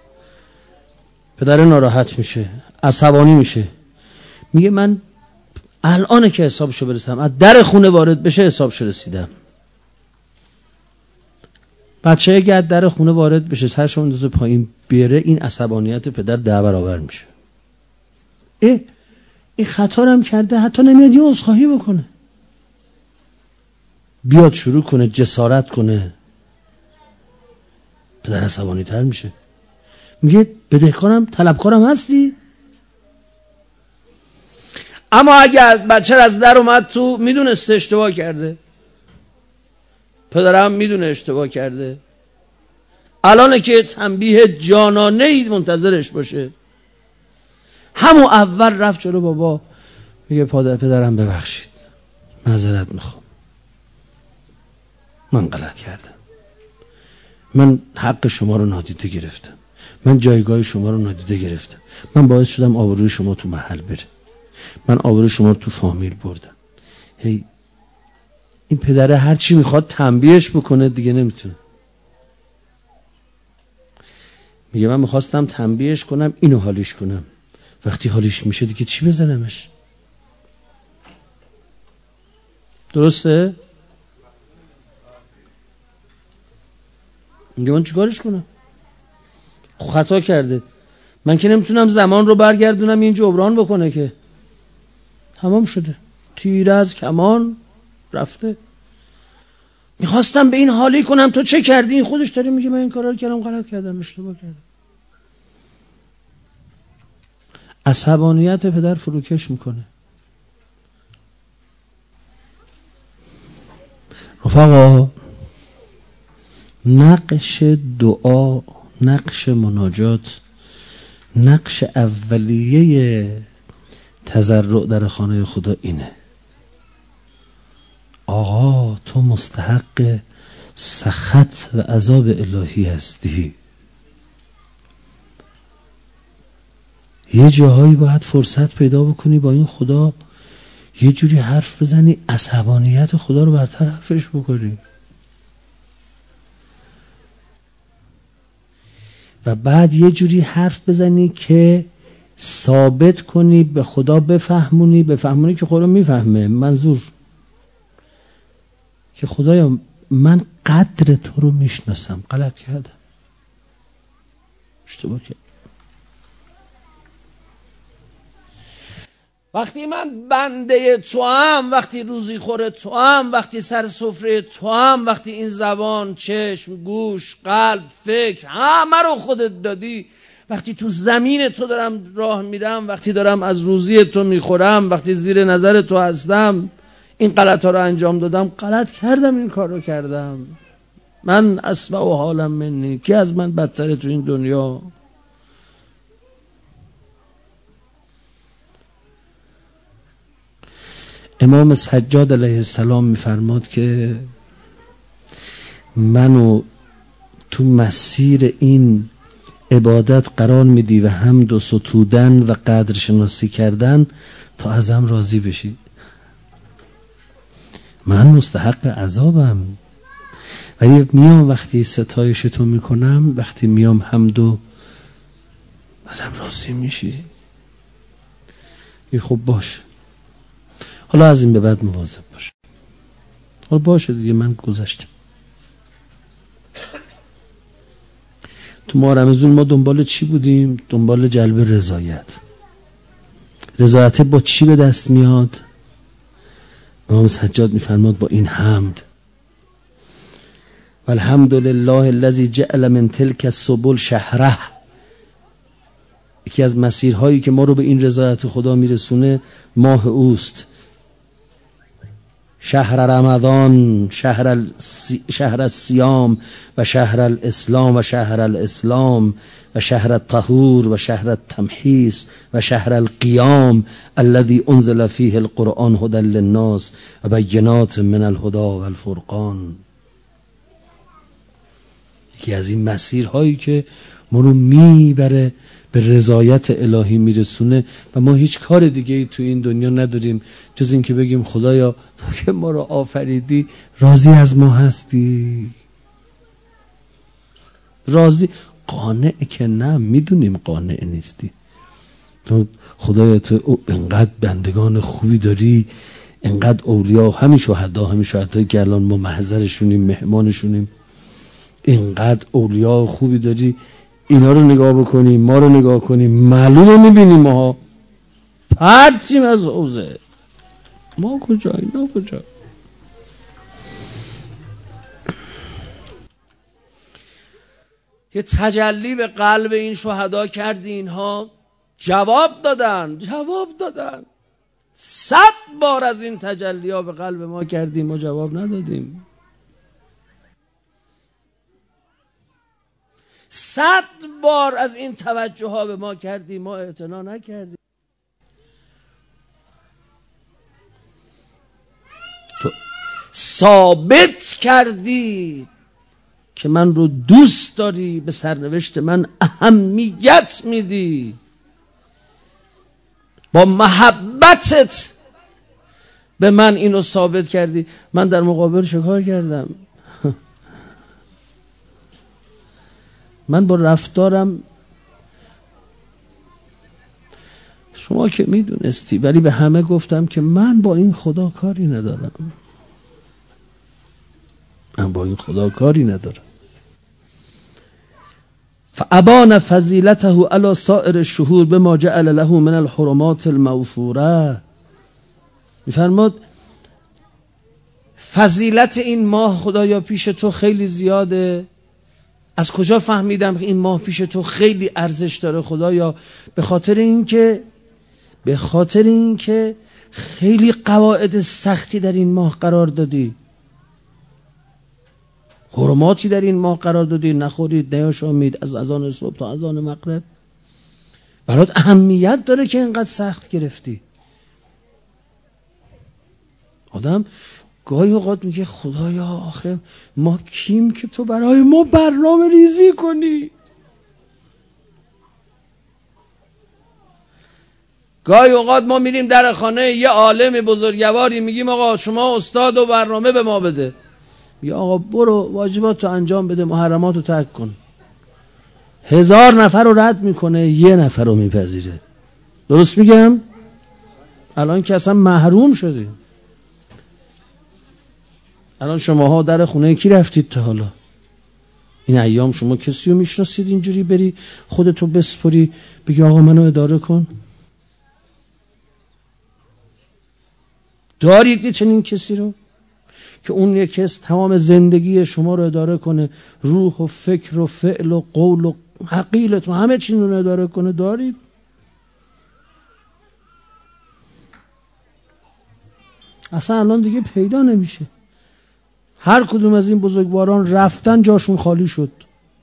پدر ناراحت میشه، عصبانی میشه، میگه من الانه که حسابشو برسم، از در خونه وارد بشه حسابشو رسیدم. بچه اگه از در خونه وارد بشه سرشو اندازه پایین بیاره، این عصبانیت پدر 10 برابر میشه. این خطا رو هم کرده، حتی نمیاد یه عذرخواهی بکنه، بیاد شروع کنه جسارت کنه، پدر عصبانی تر میشه، میگه بدهکارم طلبکارم هستی. اما اگر بچه از در اومد تو، میدونسته اشتباه کرده، پدرم میدونه اشتباه کرده، الانه که تنبیه جانانه اید منتظرش باشه، همون اول رفت جلو بابا، میگه پدرم ببخشید، معذرت میخوام، من غلط کردم، من حق شما رو نادیده گرفتم، من جایگاه شما رو نادیده گرفتم، من باعث شدم آبروی شما تو محل بره، من آبروی شما رو تو فامیل بردم. هی این پدره هر چی میخواد تنبیهش بکنه دیگه نمیتونه. میگه من میخواستم تنبیهش کنم اینو حالیش کنم، وقتی حالیش میشه دیگه چی بزنمش؟ درسته؟ میگه من چیکارش کنم؟ خطا کرده، من که نمیتونم زمان رو برگردونم این جبران بکنه که تمام شده، تیر از کمان رفته. میخواستم به این حالی کنم تو چه کردی؟ این خودش داره میگه من این کارا رو کردم، غلط کردم، اشتباه کردم. عصبانیت پدر فروکش میکنه. رفقا نقش دعا، نقش مناجات، نقش اولیه تضرع در خانه خدا اینه: آقا تو مستحق سخط و عذاب الهی هستی. یه جاهایی باید فرصت پیدا بکنی با این خدا یه جوری حرف بزنی عصبانیت خدا رو برطرفش بکنی و بعد یه جوری حرف بزنی که ثابت کنی به خدا، بفهمونی که خدا میفهمه. منظور که خدایا من قدر تو رو میشناسم، غلط کردم، اشتباه کردم. وقتی من بنده تو هم، وقتی روزی خوره تو هم، وقتی سر سفره تو هم، وقتی این زبان، چشم، گوش، قلب، فکر همه رو خودت دادی، وقتی تو زمین تو دارم راه میرم، وقتی دارم از روزی تو میخورم، وقتی زیر نظر تو هستم، این غلط ها رو انجام دادم، غلط کردم، این کار رو کردم. من اسمع و حالم منی، کی از من بدتره تو این دنیا؟ امام سجاد علیه السلام میفرماد که منو تو مسیر این عبادت قرار میدی و حمد و ستودن و قدر شناسی کردن تا ازم راضی بشی. من مستحق عذابم، ولی میام وقتی ستایش تو میکنم، وقتی میام حمد و ازم راضی میشی. خب باش، حالا از این به بعد مواظب باش. حالا باشه دیگه، من گذشتم. تو ماه رمضان ما دنبال چی بودیم؟ دنبال جلب رضایت. رضایت با چی به دست میاد؟ امام سجاد میفرماد با این حمد. والحمد لله الذی جعل من تلک السبل شهره. یکی از مسیرهایی که ما رو به این رضایت خدا میرسونه ماه اوست. شهر رمضان، شهر الصیام و شهر الاسلام و شهر الاسلام و شهر الطهور و شهر التمحیص و شهر القیام الذي انزل فيه القرآن هدى للناس و بینات من الهدى والفرقان. یکی از این مسیرهایی که ما رو میبره به رضایت الهی میرسونه و ما هیچ کار دیگه ای تو این دنیا نداریم جز این که بگیم خدایا تو که ما رو آفریدی راضی از ما هستی؟ راضی؟ قانع که نه، میدونیم قانع نیستی. تو خدایا تو انقدر بندگان خوبی داری، انقدر اولیاء، همین شهدایی که الان ما محضرشونیم، مهمانشونیم، انقدر اولیاء خوبی داری، اینا رو نگاه بکنیم، ما رو نگاه کنیم، معلومه میبینیم ما پرچیم از حوزه. ما کجا؟ اینا کجا؟ که تجلی به قلب این شهدا کردی، اینها جواب دادن 100 بار از این تجلی ها به قلب ما کردیم، ما جواب ندادیم. 100 بار از این توجه ها به ما کردیم، ما اعتنا نکردیم. تو ثابت کردی که من رو دوست داری، به سرنوشت من اهمیت میدی، با محبتت به من اینو ثابت کردی. من در مقابل چه کار کردم؟ من با رفتارم، شما که میدونستی، ولی به همه گفتم که من با این خدا کاری ندارم. من با این خدا کاری ندارم. فابان فضیلته علی سائر الشهور بما جعل له من الحرمات الموفوره. میفرماد فضیلت این ماه خدایا پیش تو خیلی زیاده. از کجا فهمیدم که این ماه پیش تو خیلی ارزش داره خدایا؟ به خاطر اینکه خیلی قواعد سختی در این ماه قرار دادی، حرماتی در این ماه قرار دادی، نخورید نیاشامید از اذان صبح تا اذان مغرب. برات اهمیت داره که اینقدر سخت گرفتی. آدم گاهی اوقات میگه خدایا آخه ما کیم که تو برای ما برنامه ریزی کنی؟ گاهی اوقات ما میریم در خانه یه عالم بزرگواری، میگیم آقا شما استاد و برنامه به ما بده. میگه آقا برو واجبات رو انجام بده، محرمات رو ترک کن. 1000 نفر رو رد میکنه، 1 نفر رو میپذیره. درست میگم؟ الان که اصلا محروم شدیم. الان شماها در خونه کی رفتید تا حالا؟ این ایام شما کسی رو میشناسید اینجوری بری خودتو بسپری بگی آقا منو اداره کن؟ دارید چنین کسی رو که اون یک کس تمام زندگی شما رو اداره کنه، روح و فکر و فعل و قول و عقیلت و همه چیز رو اداره کنه؟ دارید؟ اصلا الان دیگه پیدا نمیشه. هر کدوم از این بزرگواران رفتن جاشون خالی شد.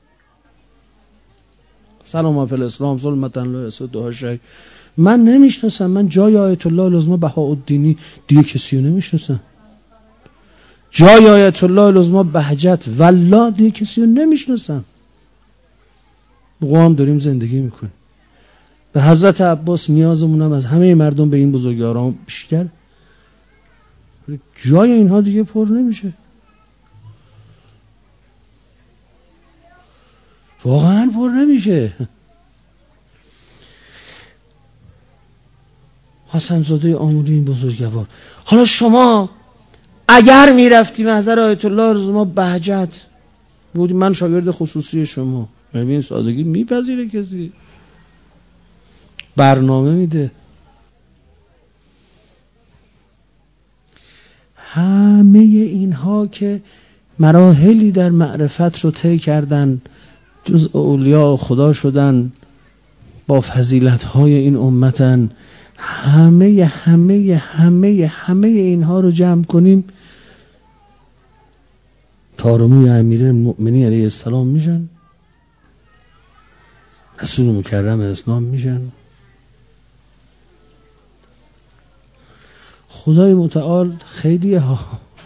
سلام فی الاسلام ظلمتا لا یسدها شیء. من نمیشناسم. من جای آیت الله العظمی بهاءالدینی دیگه کسی رو نمیشناسم. جای آیت الله العظمی بهجت والله دیگه کسی رو نمیشناسم. بقوام داریم زندگی میکنیم. به حضرت عباس نیازمونم از همه مردم به این بزرگواران بیشتر. جای اینها دیگه پر نمیشه. واقعا پر نمیشه. حسن زاده آمولی این بزرگوار. حالا شما اگر میرفتی محضر آیت الله العظمی بهجت بودی، من شاگرد خصوصی شما، این سادگی میپذیره کسی؟ برنامه میده. همه اینها که مراحلی در معرفت رو طی کردن، جز اولیاء خدا شدن، با فضیلت‌های این امتن، همه اینها رو جمع کنیم طارمی امیرالمؤمنین علیه السلام میشن، رسول مکرم اسلام میشن. خدای متعال خیلی ها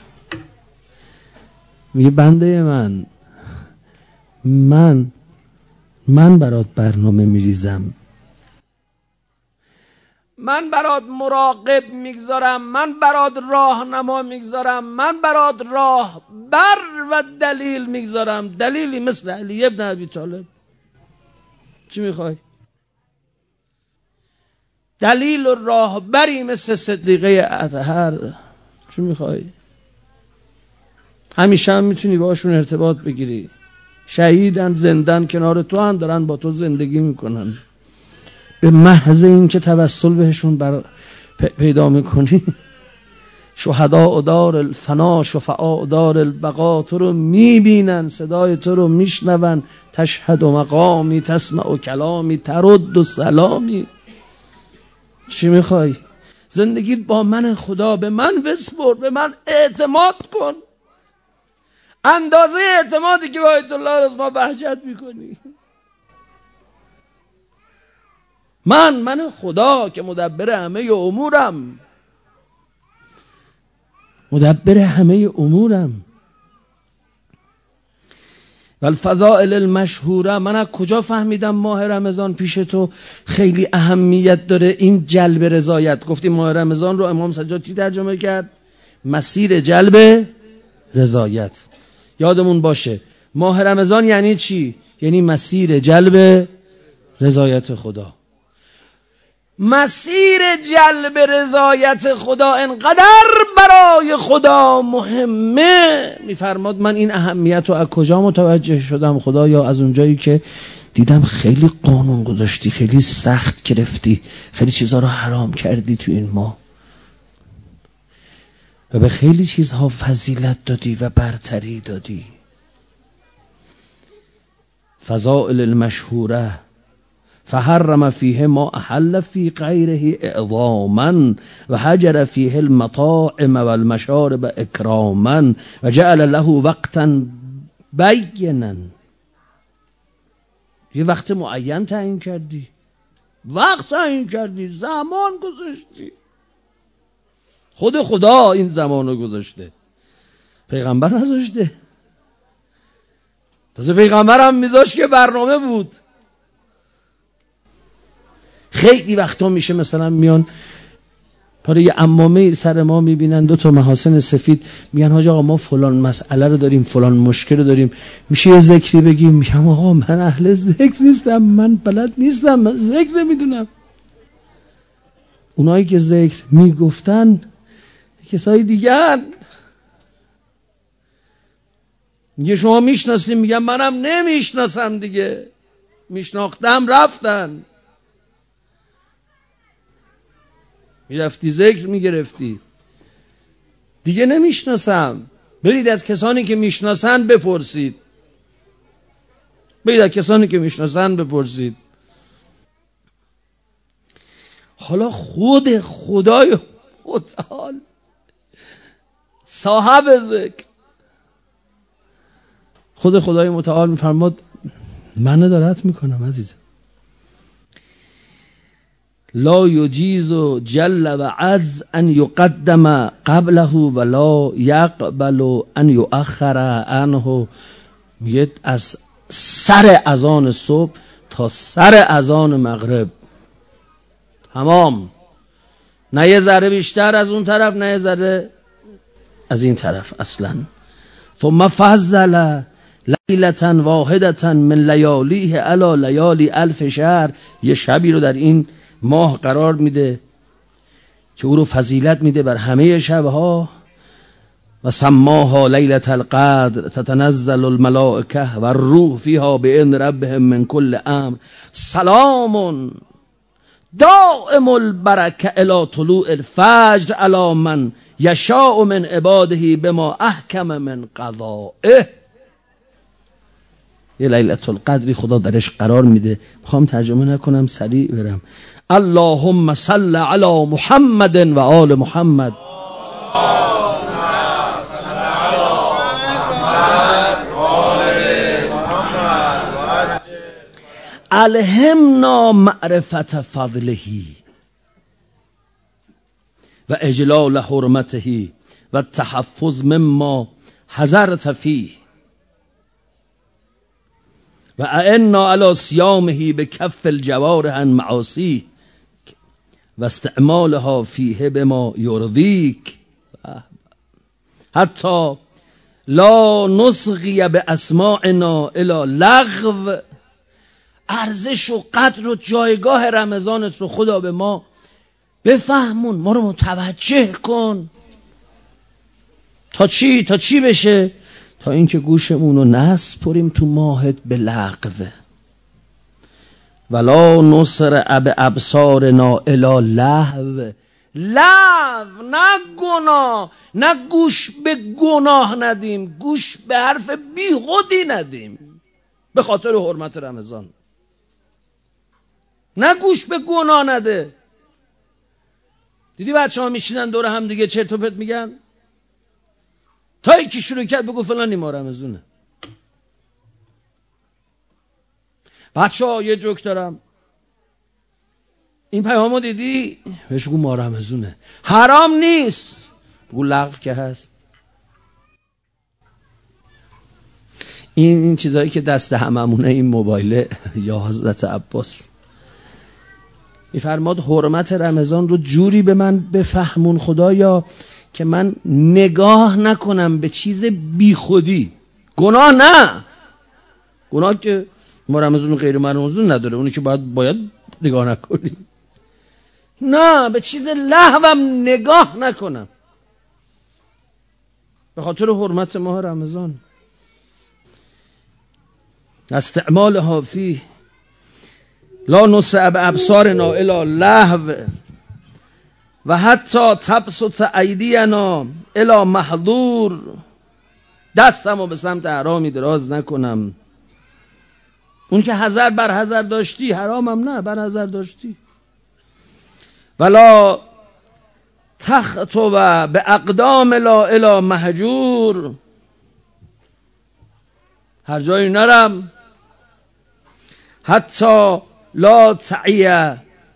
میگه بنده من برات برنامه میریزم، من برات مراقب میگذارم، من برات راهنما میگذارم، من برات راه بر و دلیل میگذارم. دلیلی مثل علی ابن ابی طالب. چی میخوای؟ دلیل و راهبری مثل صدیقه اطهر. چی میخوای؟ همیشه هم میتونی باشون ارتباط بگیری. شهیدن، زندن، کنار تو هم دارن با تو زندگی میکنن. به محض این که توسل بهشون پیدا میکنی، شهداء دار الفنا شفعاء دار البقا تو رو میبینن، صدای تو رو میشنون. تشهد و مقامی تسمع و کلامی ترد و سلامی. چی میخوای؟ زندگیت با من خدا، به من بسپر، به من اعتماد کن، اندازه اعتمادی که با آیت الله العظمی بهجت میکنی. من خدا که مدبر همه امورم. و الفضائل المشهوره. من از کجا فهمیدم ماه رمضان پیش تو خیلی اهمیت داره؟ این جلب رضایت. گفتیم ماه رمضان رو امام سجاد چی ترجمه کرد؟ مسیر جلب رضایت. یادمون باشه ماه رمضان یعنی چی؟ یعنی مسیر جلب رضایت خدا. مسیر جلب رضایت خدا انقدر برای خدا مهمه، میفرماد من این اهمیت رو از کجا متوجه شدم خدایا؟ از اونجایی که دیدم خیلی قانون گذاشتی، خیلی سخت گرفتی، خیلی چیزها رو حرام کردی تو این ماه و به خیلی چیزها فضیلت دادی و برتری دادی. فضائل المشهوره فحرم فیه ما احل فی غیره اعظاما و حجر فیه المطاعم و المشارب اکراما و جعل له وقتا بینا. یه وقت معین تعیین کردی، وقت تعیین کردی، زمان گذاشتی. خود خدا این زمانو گذاشته، پیغمبر نذاشته. تازه پیغمبر هم میذاشت که برنامه بود. خیلی وقتا میشه مثلا میان پاره یه عمامه سر ما میبینن 2 محاسن سفید، میگن حاج آقا ما فلان مسئله رو داریم، فلان مشکل رو داریم، میشه یه ذکری بگیم؟ میگم آقا من اهل ذکر نیستم، من بلد نیستم، من ذکر نمیدونم. اونایی که ذکر میگفتن کسای دیگر. میگه شما میشناسیم؟ میگم منم نمیشناسم دیگه، میشناختم رفتن. میرفتی ذکر میگرفتی، دیگه نمیشناسم. برید از کسانی که میشناسن بپرسید، برید از کسانی که میشناسن بپرسید. حالا خود خدای متعال صاحب ذکر، خود خدای متعال میفرماد من ندارت میکنم عزیزم. لا یجیز جل و عز ان یقدم قبله ولا یقبل ان یؤخر عنه. میگه از سر اذان صبح تا سر اذان مغرب تمام، نه یه ذره بیشتر از اون طرف، نه یه ذره از این طرف اصلا. ثم فضل لیلة واحدة من لیالیه علی لیالی الف شهر. یه شبی رو در این ماه قرار میده که او رو فضیلت میده بر همه شبها. و سماها لیلة القدر تتنزل الملائکه و الروح فیها باذن ربهم من کل امر سلام دائم البرکه الی طلوع الفجر علی من یشاء من عباده بما احکم من قضائه. یه لیلة القدری خدا درش قرار میده. میخوام ترجمه نکنم، سریع برم. اللهم صل علی محمد و آل محمد. الهمنا معرفت فضله و اجلال حرمته و التحفظ مما حذرت فیه و اعنا علی صیامه بکف الجوارح عن معاصیه و استعمالها فیه بما یرضیک حتی لا نصغی باسماعنا الی لغو. ارزش و قدر و جایگاه رمضانت رو خدا به ما بفهمون، ما رو متوجه کن. تا چی بشه؟ تا اینکه گوشمون رو نسپریم تو ماهت به لغو. ولا نصر ابصارنا الی لهو. لغو نه گناه، نه گوش به گناه ندیم، گوش به حرف بیخودی ندیم به خاطر حرمت رمضان. نه گوش به گناه نده. دیدی بچه ها میشینن دور هم دیگه چرت و پرت میگن، تا یکی شروع کرد بگو فلانی ما رمضونه. بچه ها یه جوک دارم، این پیامو دیدی؟ بهش بگو ما رمضونه. حرام نیست، بگو لغو که هست. این چیزایی که دست هممونه، این موبایله یا حضرت عباس میفرماد حرمت رمضان رو جوری به من بفهمون خدایا که من نگاه نکنم به چیز بی خودی. گناه نه، گناه که ما رمضان غیر رمضان نداره، اونی که باید نگاه نکنی. نه، به چیز لهوم نگاه نکنم به خاطر حرمت ماه رمضان. استعمالها فی لا نسع بابصارنا الی لهو و حتی تبسط ایدینا الی محظور. دستمو به سمت حرامی دراز نکنم. اون که حذر بر حذر داشتی، حرامم نه، بر حذر داشتی. ولا تخطو به اقدام لا الی محجور. هر جایی نرم حتی لا تعیه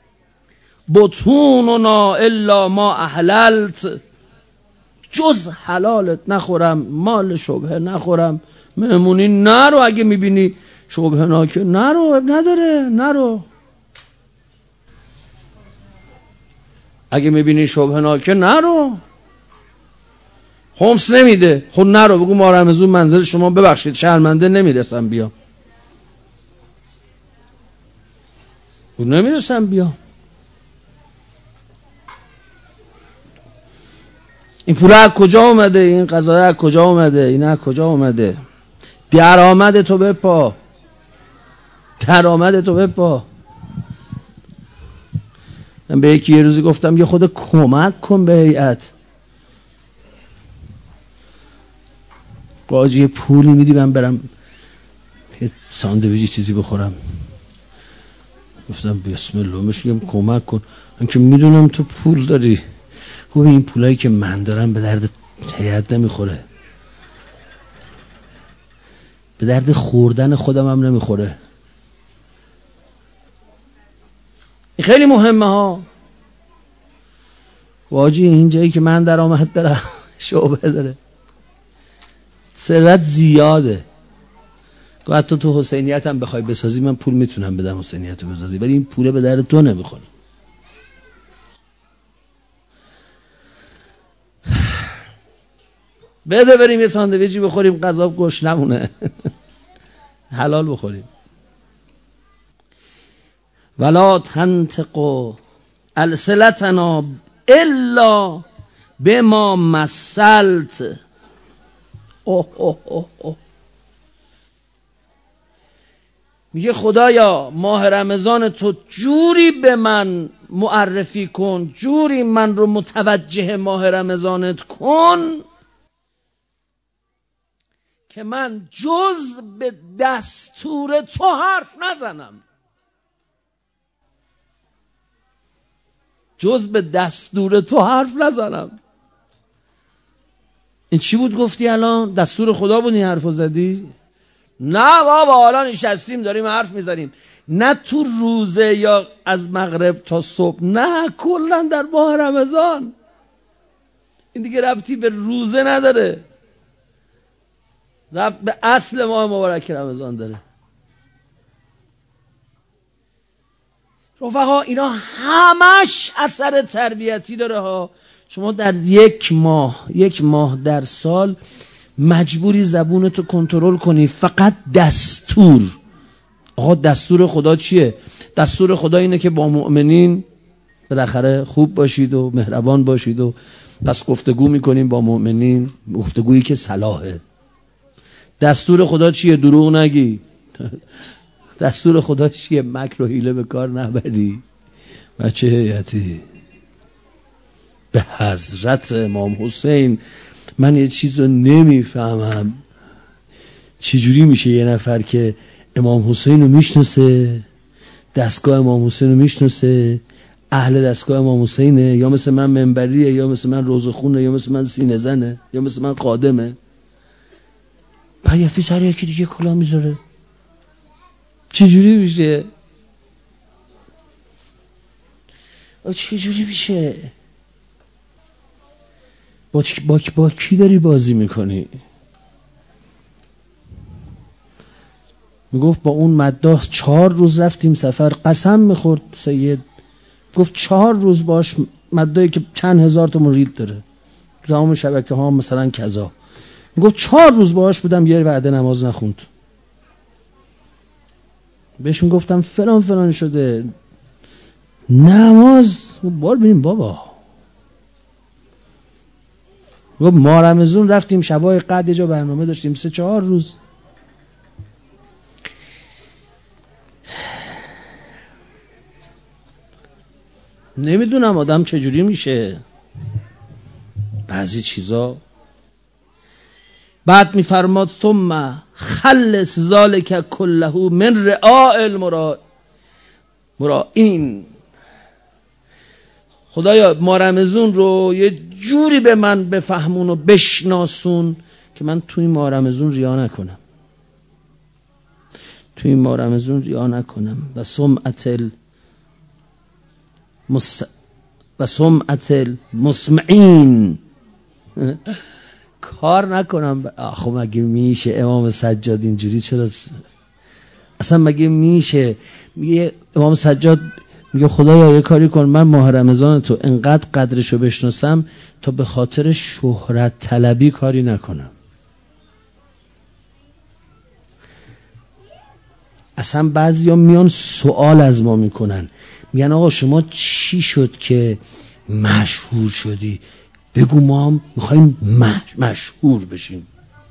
بطوننا الا ما احللت. جز حلالت نخورم، مال شبهه نخورم. مهمونی نرو، اگه میبینی شبهه ناکه نرو، نداره نرو. اگه میبینی شبهه ناکه نرو. خمس نمیده، خود نرو، بگو ما رمضان منزل شما، ببخشید شرمنده نمیرسم بیام. نمیرسم بیام. این پول از کجا اومده؟ این قضایه از کجا اومده؟ این از کجا اومده؟ درآمد تو بپا، درآمد تو بپا. من به یکی یه روزی گفتم یه خود کمک کن به هیئت. قاجی پولی میدی من برم یه ساندویچ چیزی بخورم. گفتم بسم الله، میگم کمک کن. من که میدونم تو پول داری. خب این پولایی که من دارم به درد هیئت نمیخوره، به درد خوردن خودم هم نمیخوره. این خیلی مهمه ها. واجی این جایی که من درآمد دارم شعبه داره، ثروت زیاده. حتی تو حسینیت هم بخوای بسازی من پول میتونم بدم حسینیت رو بسازی، ولی این پوله به درد تو نمیخوره. بده بریم یه ساندویچی بخوریم، غذا گوش نمونه. حلال بخوریم. ولا تنطق السنتنا الا بما مثلت. میگه خدایا ماه رمضان تو جوری به من معرفی کن، جوری من رو متوجه ماه رمضانت کن که من جز به دستور تو حرف نزنم. جز به دستور تو حرف نزنم. این چی بود گفتی الان؟ دستور خدا بود این حرفو زدی؟ نه بابا، الان نشستیم داریم حرف میزنیم. نه تو روزه یا از مغرب تا صبح، نه کلا در ماه رمضان. این دیگه ربطی به روزه نداره، ربط به اصل ماه مبارک رمضان داره. رفقا اینا همش اثر تربیتی داره ها. شما در یک ماه در سال مجبوری زبونتو کنترل کنی. فقط دستور. آقا دستور خدا چیه؟ دستور خدا اینه که با مؤمنین بالاخره خوب باشید و مهربان باشید و پس گفتگو میکنیم با مؤمنین، گفتگویی که صلاحه. دستور خدا چیه؟ دروغ نگی. دستور خدا چیه؟ مکر و حیله به کار نبری. بچه هیئتی به حضرت امام حسین من یه چیز رو نمیفهمم. چجوری میشه یه نفر که امام حسین رو میشناسه، دستگاه امام حسین رو میشناسه، اهل دستگاه امام حسینه، یا مثل من منبریه، یا مثل من روزخونه، یا مثل من سینه زنه، یا مثل من خادمه، یفی سر یکی دیگه کلا میذاره؟ چجوری میشه؟ چجوری میشه؟ با کی داری بازی میکنی؟ میگفت با اون مداح 4 روز رفتیم سفر، قسم میخورد سید، گفت 4 روز باش، مداحی که چند هزار تا مرید داره تمام شبکه ها مثلا کذا، میگفت 4 روز باش بودم یه وعده نماز نخوند. بهش میگفتم فلان فلان شده نماز، بار ببینیم بابا. گفت ما رمضان رفتیم شبای قدر جا برنامه داشتیم 3-4 روز. نمیدونم آدم چجوری میشه بعضی چیزا. بعد میفرماد ثم خلص ذالک كله من رعاء المرائین. خدایا ما رمضان رو یه جوری به من بفهمون و بشناسون که من توی ما رمضان ریا نکنم، توی ما رمضان ریا نکنم. و سمعت المسمعین کار نکنم. آخه مگه میشه امام سجاد اینجوری؟ چرا اصلا مگه میشه؟ میگه امام سجاد میگه خدایا یه کاری کن من ماه رمضان تو انقدر قدرشو بشناسم تا به خاطر شهرت طلبی کاری نکنم. اصلا بعضیا میان سوال از ما میکنن، میگن آقا شما چی شد که مشهور شدی؟ بگو ما هم میخواییم مشهور بشیم.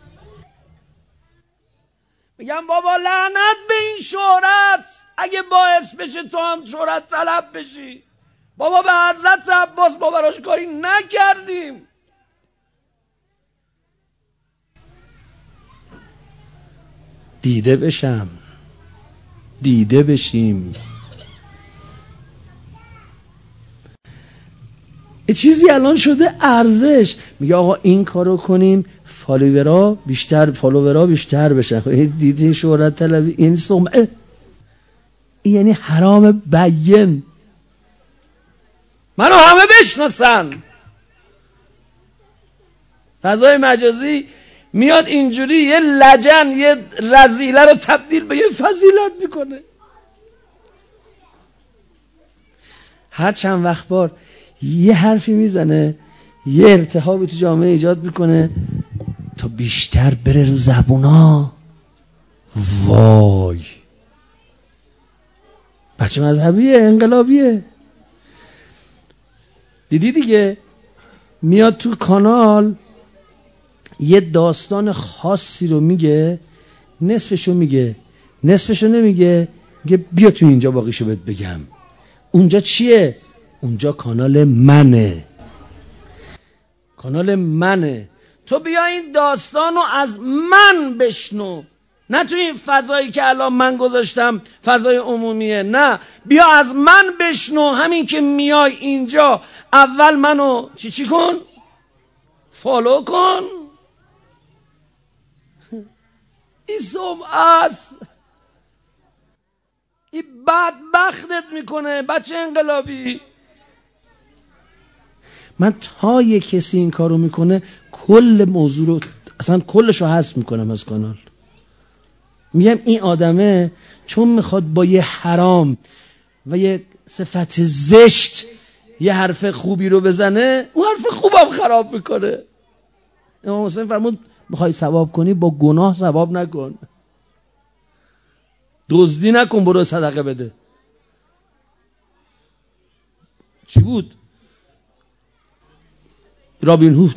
میگم بابا لعنت به این شهرت، اگه باعث بشه تو هم شهرت طلب بشی. بابا به حضرت عباس ما براش کاری نکردیم. دیده بشم، دیده بشیم. یه چیزی الان شده ارزش. میگه آقا این کارو کنیم فالوورا بیشتر بشن. دیده شهرت طلبی، این سمعه، این یعنی حرام بیان. منو همه بشناسن. فضای مجازی میاد اینجوری یه لجن، یه رذیله رو تبدیل به یه فضیلت میکنه. هر چند وقت بار یه حرفی میزنه، یه التهابی تو جامعه ایجاد میکنه تا بیشتر بره رو زبونا. وای بچه مذهبیه، انقلابیه. دیدی دیگه میاد تو کانال یه داستان خاصی رو میگه، نصفشو میگه نصفشو نمیگه، میگه بیا تو اینجا باقیشو بهت بگم. اونجا چیه؟ اونجا کانال منه، کانال منه. تو بیا این داستانو از من بشنو، نه تو این فضایی که الان من گذاشتم فضای عمومیه. نه، بیا از من بشنو. همین که میای اینجا اول منو چی کن؟ فالو کن. این سمعه است، این بدبختت میکنه بچه انقلابی. من تا یه کسی این کارو میکنه کل موضوع رو اصلا کلشو حذف میکنم از کانال. میگم این آدمه چون میخواد با یه حرام و یه صفت زشت یه حرف خوبی رو بزنه، اون حرف خوبم خراب میکنه. امام حسین فرمود میخوای ثواب کنی با گناه ثواب نکن، دزدی نکن، برو صدقه بده. چی بود؟ رابین هود.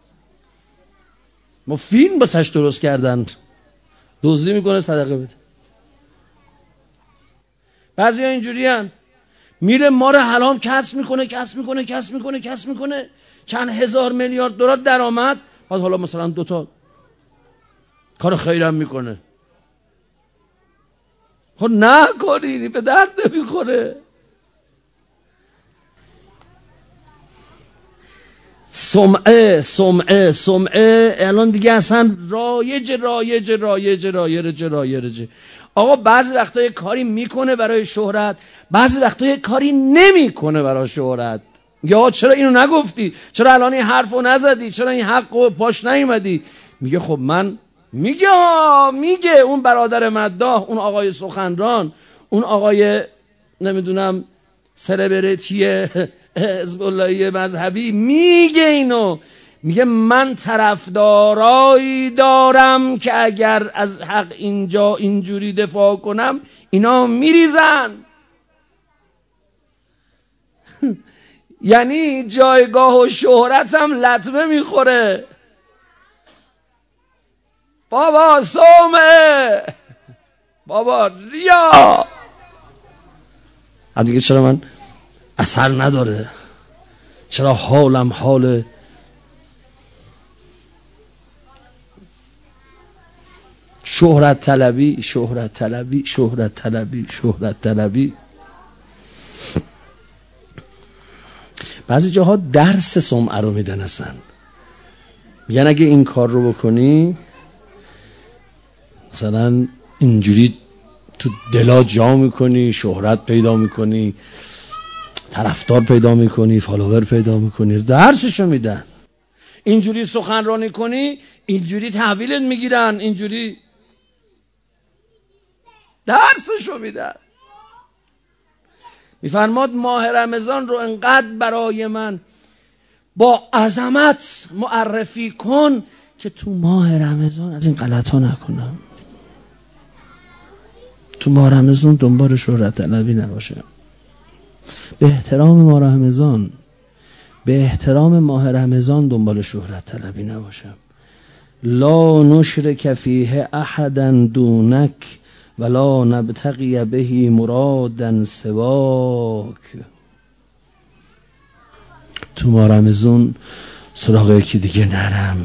ما فیلم بسش درست کردن، دزدی میکنه صدقه بده. بعضی ها اینجوری هن. میره مار حرام کسب میکنه، چند هزار میلیارد دلار درآمد، بعد حالا مثلا 2 تا کار خیرم میکنه. خب نکنی، به درد نمیخوره. سمعه الان دیگه اصلا رایج. آقا بعضی وقتا یه کاری میکنه برای شهرت، بعضی وقتا یه کاری نمیکنه برای شهرت. یا چرا اینو نگفتی؟ چرا الان این حرفو نزدی؟ چرا این حقو پاش نیومدی؟ میگه خب من میگه اون برادر مداح، اون آقای سخنران، اون آقای نمیدونم سلبریتی حزب اللهی مذهبی، میگه اینو، میگه من طرفدارایی دارم که اگر از حق اینجا اینجوری دفاع کنم اینا میریزن. یعنی جایگاه و شهرتم لطمه میخوره. بابا سومه، بابا ریا. دیگه چرا من اثر نداره؟ چرا حالم حال شهرت طلبی، شهرت طلبی، شهرت طلبی، شهرت طلبی؟ بعضی جاها درس سمعه رو میدن، اصلا میگن اگه این کار رو بکنی مثلا اینجوری تو دلا جا میکنی، شهرت پیدا میکنی، طرفدار پیدا میکنی، فالوور پیدا میکنی. درسشو میدن. اینجوری سخنرانی کنی اینجوری تحویلت میگیرن، اینجوری درسشو میدن. میفرماد ماه رمضان رو انقدر برای من با عظمت معرفی کن که تو ماه رمضان از این غلطا نکنم، تو ماه رمضان دنبال شهرت طلبی نباشم، به احترام ماه رمضان، به احترام ماه رمضان دنبال شهرت طلبی نباشم. لا نشرک فیه احدا دونک ولا نبتغی به مرادا سواک. تو ماه رمضان سراغ یکی دیگه نرم.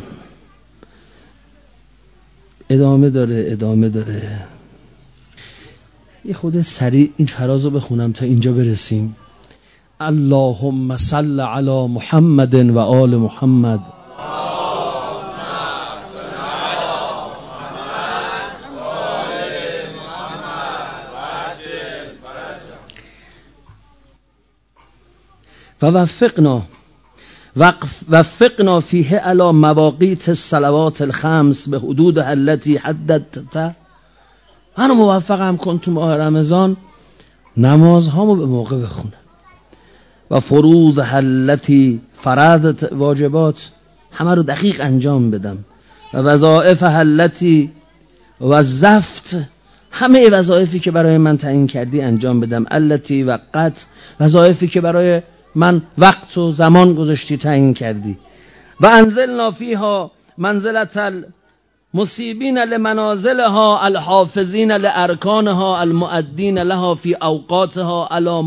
ادامه داره. یه خود سریع این فرازو بخونم تا اینجا برسیم. اللهم صل علی محمد و آل محمد. و وفقنا فیه علی مواقیت الصلوات الخمس به حدود التي حددت. منو موفقم کن تو ماه رمضان نمازهامو به موقع بخونم و فروض التي فرضت واجبات همه رو دقیق انجام بدم و وظایف التي وظفت همه وظایفی که برای من تعیین کردی انجام بدم. التي وقت وظایفی که برای من وقت و زمان گذاشتی تعیین کردی. و انزلنا فیها منزلت المصیبین لمنازلها الحافظین لارکانها المؤدین لها فی اوقاتها علی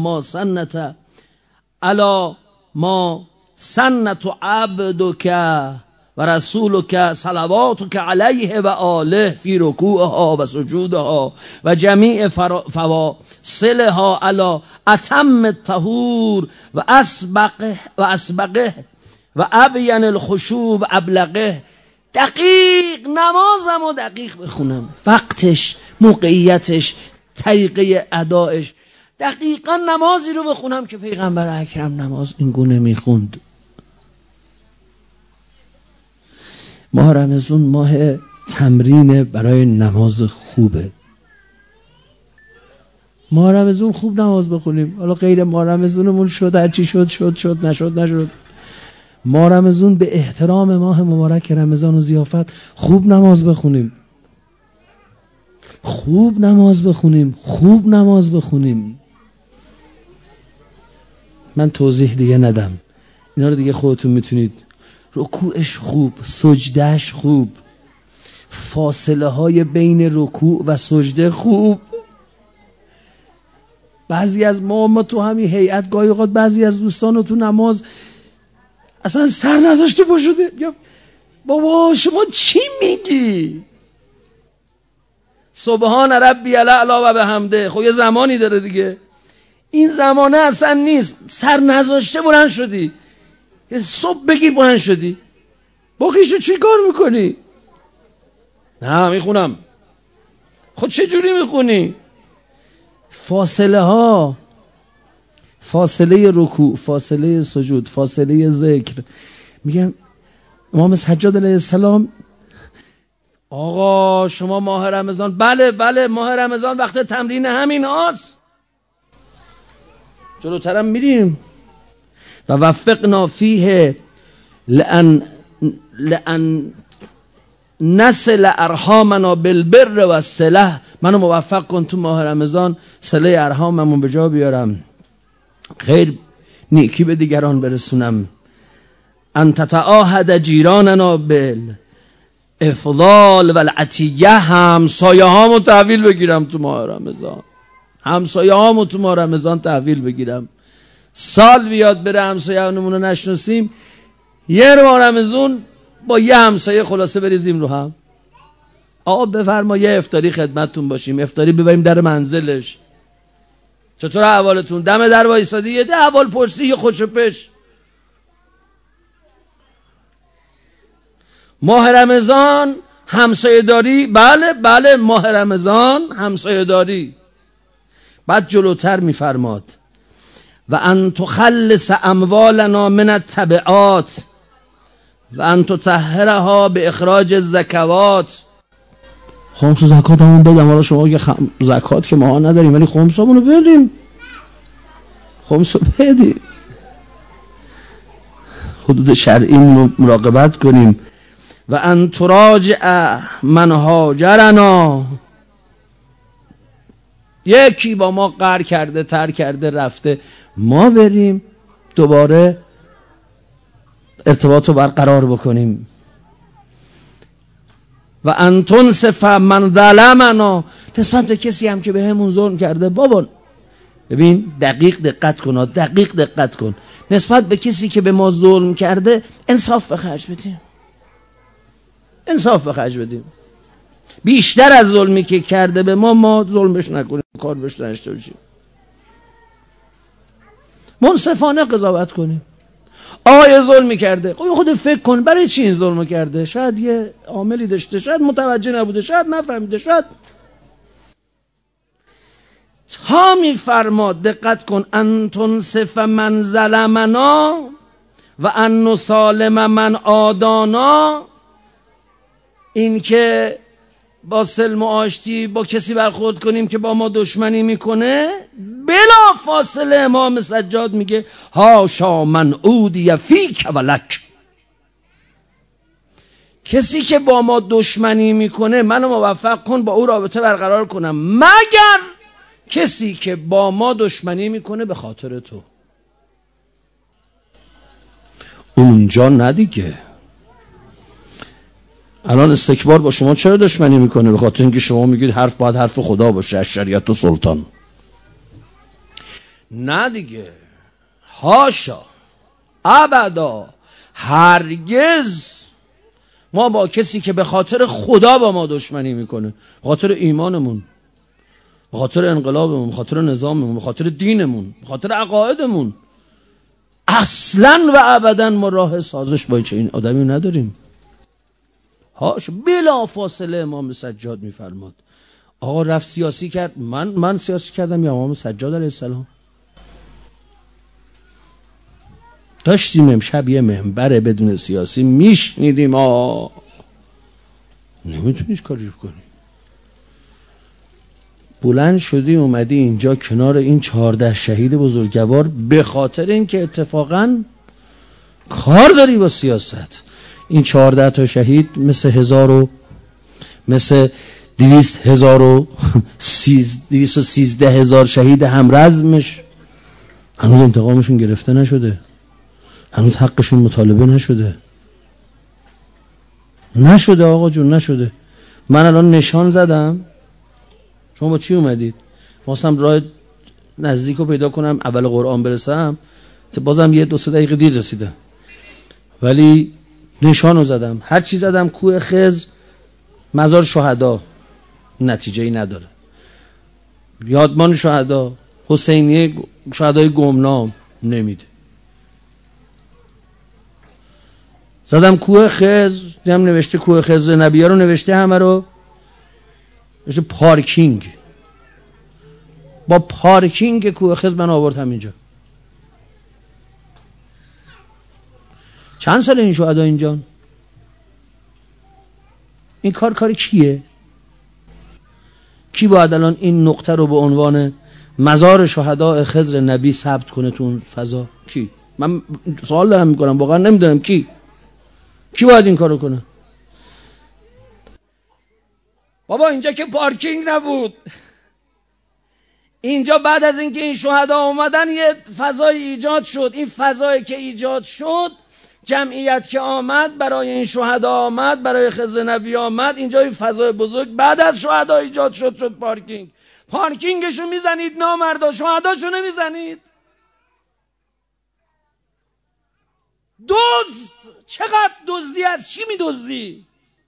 ما سنت عبدک و رسولک صلواتک علیه و آله فی رکوعها و سجودها و جمیع فواصلها علی اتم الطهور و اسبقه و ابین الخشوع و ابلغه. دقیق نمازم و دقیق بخونم، وقتش، موقعیتش، طریقه ادایش، دقیقا نمازی رو بخونم که پیغمبر اکرم نماز این گونه میخوند. ماه رمضان ماه تمرین برای نماز خوبه. ماه رمضان خوب نماز بخونیم. حالا غیر ماه رمضانمون شد، هرچی شد نشد. ماه رمضان به احترام ماه مبارک رمضان و ضیافت خوب نماز بخونیم. من توضیح دیگه ندم، اینا رو دیگه خودتون میتونید. رکوعش خوب، سجدهش خوب، فاصله های بین رکوع و سجده خوب. بعضی از ما تو همین هیئت گاهی اوقات بعضی از دوستان تو نماز اصلا سر نذاشته باشده. بابا شما چی میگی؟ سبحان ربی الاعلی و بحمده. خب یه زمانی داره دیگه، این زمانه اصلا نیست. سر نذاشته بلند شدی، صبح بگی بلند شدی، باقیشو چی کار میکنی؟ نه میخونم. خود چه جوری میخونی؟ فاصله ها، فاصله رکوع، فاصله سجود، فاصله ذکر. میگم امام سجاد علیه السلام آقا شما ماه رمضان، بله ماه رمضان وقت تمرین همین هاست. جلوترم میریم. و وفقنا فیه لأن نصل ارحامنا بالبر و الصله. منو موفق کن تو ماه رمضان صله ارحاممون به جا بیارم، خیر نیکی به دیگران برسونم. ان تتعاهد جیراننا بالافضال و العطیه. همسایه هامو تحویل بگیرم تو ماه رمضان، همسایه هامو تو ماه رمضان تحویل بگیرم. سال بیاد بره همسایه همونو نشناسیم، یه ماه رمضان با یه همسایه خلاصه بریزیم رو هم. آقا بفرما یه افطاری خدمتتون باشیم، افطاری ببریم در منزلش. چطور احوالتون؟ دم در وایسادی، یه احوال پرسی، یه خوش پش. ماه رمضان همسایه داری، بله ماه رمضان همسایه داری. بعد جلوتر میفرماد و ان تخلص اموالنا من التبعات و ان تطهرها به اخراج الزکوات. خمس زکات همون بدم. حالا شما که زکات که ما نداریم ولی خمس همونو بدیم، خمس رو بدیم، حدود شرعی مراقبت کنیم. و ان تراجع من هاجرنا. یکی با ما قهر کرده، تر کرده، رفته، ما بریم دوباره ارتباط رو برقرار بکنیم. و ان تنصف من ظلمنا. نسبت به کسی هم که به همون ظلم کرده، بابا ببین دقت کن، نسبت به کسی که به ما ظلم کرده انصاف به خرج بدیم. بیشتر از ظلمی که کرده به ما ظلمش نکنیم، کار بهش نشته باشیم، منصفانه قضاوت کنیم. آقای ظلمی کرده، خود فکر کن برای چی این ظلمو کرده؟ شاید یه عاملی داشته، شاید متوجه نبوده، شاید نفهمیده، شاید. تا میفرماد دقت کن ان تنصف من ظلمنا و ان نسالم من عادانا. این که با سلم و آشتی با کسی برخورد کنیم که با ما دشمنی میکنه، بلا فاصله امام سجاد میگه هاشا من اودی فیک و لک. کسی که با ما دشمنی میکنه منو موفق کن با او رابطه برقرار کنم، مگر کسی که با ما دشمنی میکنه به خاطر تو. اونجا ندیگه. الان استکبار با شما چرا دشمنی میکنه؟ به خاطر اینکه شما میگید حرف باید حرف خدا باشه، از شریعت و سلطان. نه دیگه، هاشا، ابدا، هرگز. ما با کسی که به خاطر خدا با ما دشمنی میکنه، به خاطر ایمانمون، به خاطر انقلابمون، به خاطر نظاممون، به خاطر دینمون، به خاطر عقایدمون، اصلا و ابدا ما راه سازش با این آدمی نداریم. هاش بلا فاصله امام سجاد میفرماد آقا رفت سیاسی کرد، من سیاسی کردم یا امام سجاد علیه السلام؟ داشتیم امشب یه منبر بدون سیاسی میشنیدیم، نمیتونیش کاری کنی. بلند شدی اومدی اینجا کنار این 14 شهید بزرگوار به خاطر اینکه اتفاقا کار داری با سیاست. این 14 تا شهید مثل 213,000 شهید همرزمش هنوز انتقامشون گرفته نشده، هنوز حقشون مطالبه نشده آقا جون، نشده. من الان نشان زدم، شما با چی اومدید؟ خواستم راه نزدیک رو پیدا کنم اول قرآن برسم، بازم یه 2-3 دقیقه دیر رسیدم، ولی نشانو زدم. هر چی زدم کوه خضر، مزار شهدا، نتیجه‌ای نداره. یادمان شهدا، حسینیه، شهدای گمنام نمیده. زدم کوه خضر، دیدم نوشته کوه خضر نبی‌ها رو نوشته، همه رو نوشته پارکینگ. با پارکینگ کوه خضر من آوردم اینجا. چند سال این شهدا اینجا؟ این کار کیه؟ کی باید الان این نقطه رو به عنوان مزار شهداء خضر نبی ثبت کنه تو اون فضا؟ کی؟ من سوال دارم میکنم، واقعا نمیدونم کی باید این کارو کنه. بابا اینجا که پارکینگ نبود، اینجا بعد از اینکه این شهدا اومدن یه فضای ایجاد شد. این فضایی که ایجاد شد، جمعیت که آمد برای این شهدا آمد، برای خضر نبی آمد، اینجا این فضای بزرگ بعد از شهدا ایجاد شد پارکینگشو میزنید نامردا، شهداشو نمیزنید. دزد، چقدر دزدی، از چی میدزدی؟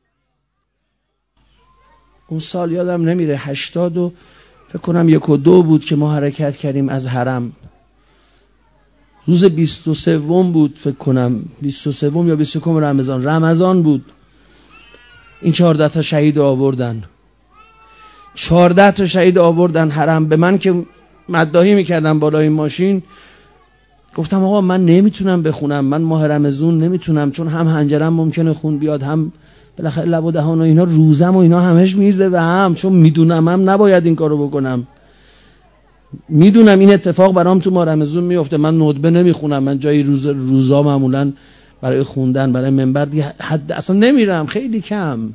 اون سال یادم نمیره 80 و فکر کنم 1 و 2 بود که ما حرکت کردیم از حرم. روز 23 بود فکر کنم، 23 یا 21 رمضان بود. این 14 تا شهید آوردن، 14 تا شهید آوردن حرم. به من که مداحی میکردم بالای ماشین، گفتم آقا من نمیتونم بخونم، من ماه رمضان نمیتونم، چون هم حنجرم ممکنه خون بیاد، هم بالاخره لب و دهان و اینا، روزم و اینا همش میزه به هم، چون میدونم هم نباید این کارو بکنم، میدونم این اتفاق برام تو ماه رمضان میفته. من ندبه نمیخونم، من جای روزا معمولا برای خوندن برای منبر دیگه حد اصلا نمیرم، خیلی کم.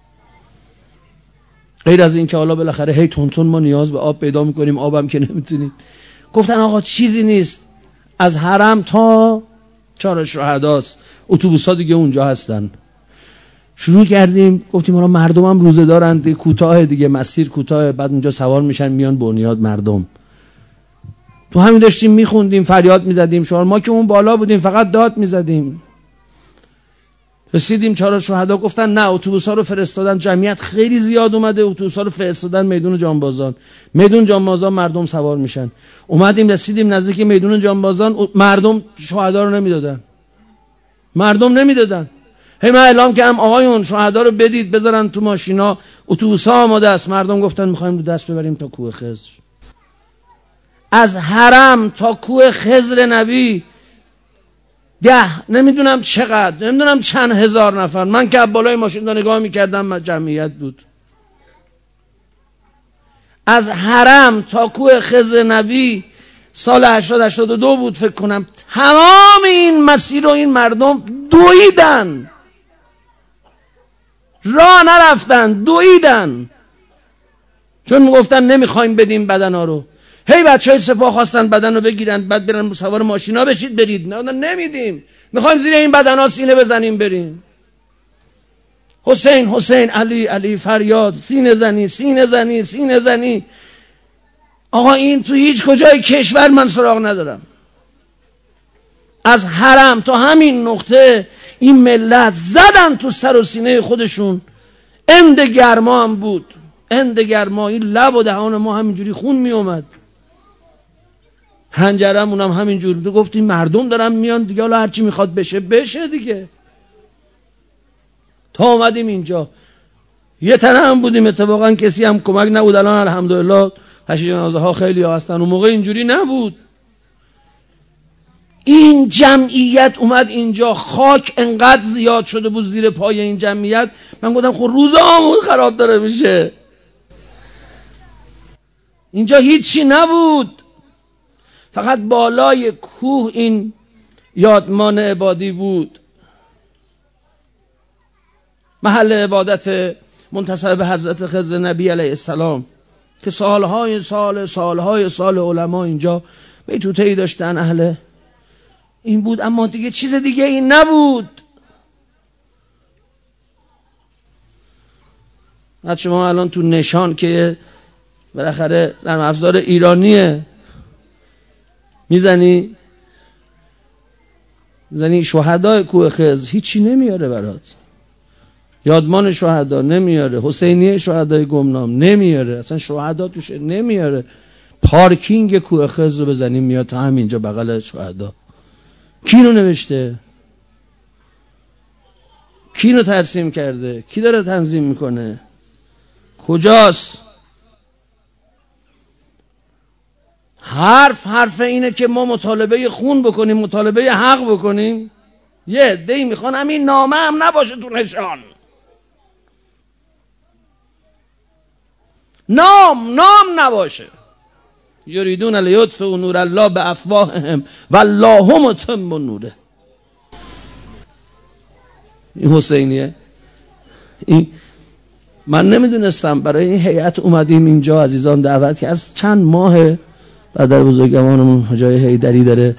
غیر از این که حالا بالاخره هی تون ما نیاز به آب پیدا میکنیم، آبم که نمیتونیم. گفتن آقا چیزی نیست، از حرم تا چهار شهداست، اتوبوس‌ها دیگه اونجا هستن. شروع کردیم، گفتیم حالا مردم هم روزه دارن، کوتاه دیگه، مسیر کوتاه، بعد اونجا سوار میشن میان بنیاد. مردم تو همین داشتیم میخوندیم، فریاد میزدیم، شعار ما که اون بالا بودیم فقط داد میزدیم. رسیدیم 4 شهدا، گفتن نه اتوبوس‌ها رو فرستادن، جمعیت خیلی زیاد اومده، اتوبوس‌ها رو فرستادن میدون جانبازان. میدون جانبازان مردم سوار میشن. اومدیم رسیدیم نزدیک میدون جانبازان، مردم شهدا رو نمیدادن. هی من اعلام کردم آقایون شهدا رو بدید بذارن تو ماشینا، اتوبوس‌ها آماده است. مردم گفتن می‌خوایم رو دست ببریم تا کوه خضر. از حرم تا کوه خضر نبی 10 نمیدونم چقدر، نمیدونم چند هزار نفر. من که بالای ماشین دا نگاه میکردم جمعیت بود. از حرم تا کوه خضر نبی سال 80-82 بود فکر کنم، تمام این مسیر رو این مردم دویدن، راه نرفتن، دویدن، چون میگفتن نمیخوایم بدیم بدنا رو. هی بچهای سپاه خواستن بدن رو بگیرن، بعد برن سوار ماشینا بشید برید، نمیدیم، میخوایم زیر این بدنا سینه بزنیم بریم. حسین علی فریاد، سینه زنی. آقا این تو هیچ کجای کشور من سراغ ندارم. از حرم تا همین نقطه این ملت زدن تو سر و سینه خودشون. اند گرما هم بود، اند گرما، این لب و دهان ما همینجوری خون می اومد، حنجرمون هم همینجوری. تو گفتیم مردم دارن میان دیگه، حالا هرچی میخواد بشه دیگه. تا اومدیم اینجا یه تنه هم بودیم، اتفاقا کسی هم کمک نبود. الان الحمدلله تشییع جنازه ها خیلی ها هستن، اون موقع اینجوری نبود. این جمعیت اومد اینجا، خاک انقدر زیاد شده بود زیر پای این جمعیت، من گفتم خب روزامون خراب داره میشه. اینجا هیچی نبود، فقط بالای کوه این یادمان عبادی بود، محل عبادت منتسب به حضرت خضر نبی علیه السلام که سالهای سال علما اینجا بیتوتهی داشتن اهل این بود. اما دیگه چیز دیگه این نبود. بعد شما الان تو نشان که بالاخره در افزار ایرانیه میزنی شهدای کوه خضر، هیچی نمیاره برات، یادمان شهدا نمیاره، حسینیه شهدای گمنام نمیاره، اصلا شهدا توش نمیاره. پارکینگ کوه خضر رو بزنیم میاد تا همینجا بغل شهدا. کی رو نوشته؟ کی رو ترسیم کرده؟ کی داره تنظیم میکنه؟ کجاست؟ حرف اینه که ما مطالبه خون بکنیم، مطالبه حق بکنیم. یه عده‌ای میخوان همین نامه هم نباشه تو نشان. نام نباشه. یریدون لیطفئوا نور الله بافواههم والله متم نوره. این حسینیه. این من نمیدونستم، برای این هیئت اومدیم اینجا عزیزان دعوت که از چند ماه برادر بزرگوارمون حاجی حیدری داره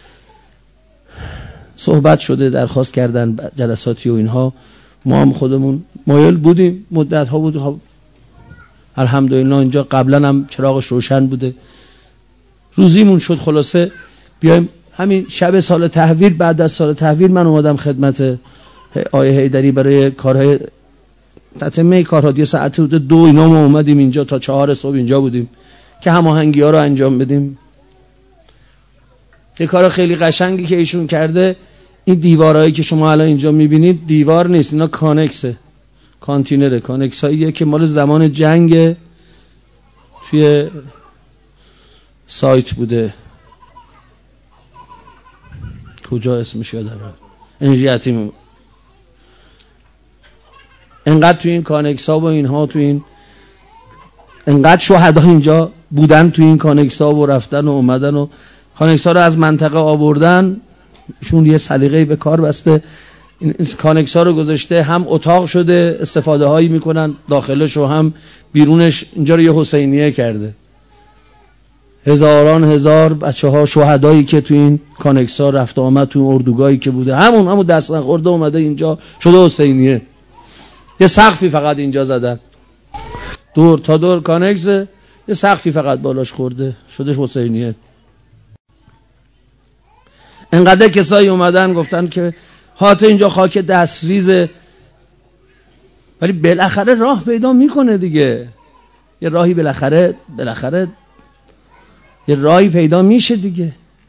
صحبت شده، درخواست کردن جلساتی و اینها، ما هم خودمون مایل بودیم، مدت ها بود، الحمدلله اینجا قبلا هم چراغش روشن بوده، روزیمون شد. خلاصه بیایم همین شب سال تحویل، بعد از سال تحویل من اومدم خدمت آیه حیدری برای کارهای تتمه کارها. یه ساعت 2 اینا ما اومدیم اینجا تا 4 صبح اینجا بودیم که هماهنگی ها رو انجام بدیم. یه کار خیلی قشنگی که ایشون کرده، این دیوارهایی که شما الان اینجا میبینید دیوار نیست، اینا کانکسه، کانتینره. کانکس هاییه که مال زمان جنگ توی سایت بوده، کجا اسمش یادم رفت، انرژی اتمی. انقدر توی این کانکس ها و اینها، توی این انقدر شهدا اینجا بودن توی این کانکس ها و رفتن و اومدن و کانکس ها رو از منطقه آوردن. ایشون یه سلیقه‌ای به کار بسته، این کانکس ها رو گذاشته، هم اتاق شده استفاده هایی میکنن داخلش و هم بیرونش. اینجا رو یه حسینیه کرده. هزاران هزار بچه ها شهدایی که تو این کانکس ها رفت آمد، تو این اردوگاهی که بوده، همون دست نخورده اومده اینجا شده حسینیه. یه سقفی فقط اینجا زدن، دور تا دور کانکس، یه سقفی فقط بالاش خورده شده حسینیه. انقدر کسایی اومدن گفتن که هات اینجا خاک دستریزه، ولی بالاخره راه پیدا میکنه دیگه. یه راهی بالاخره یه راهی پیدا میشه دیگه.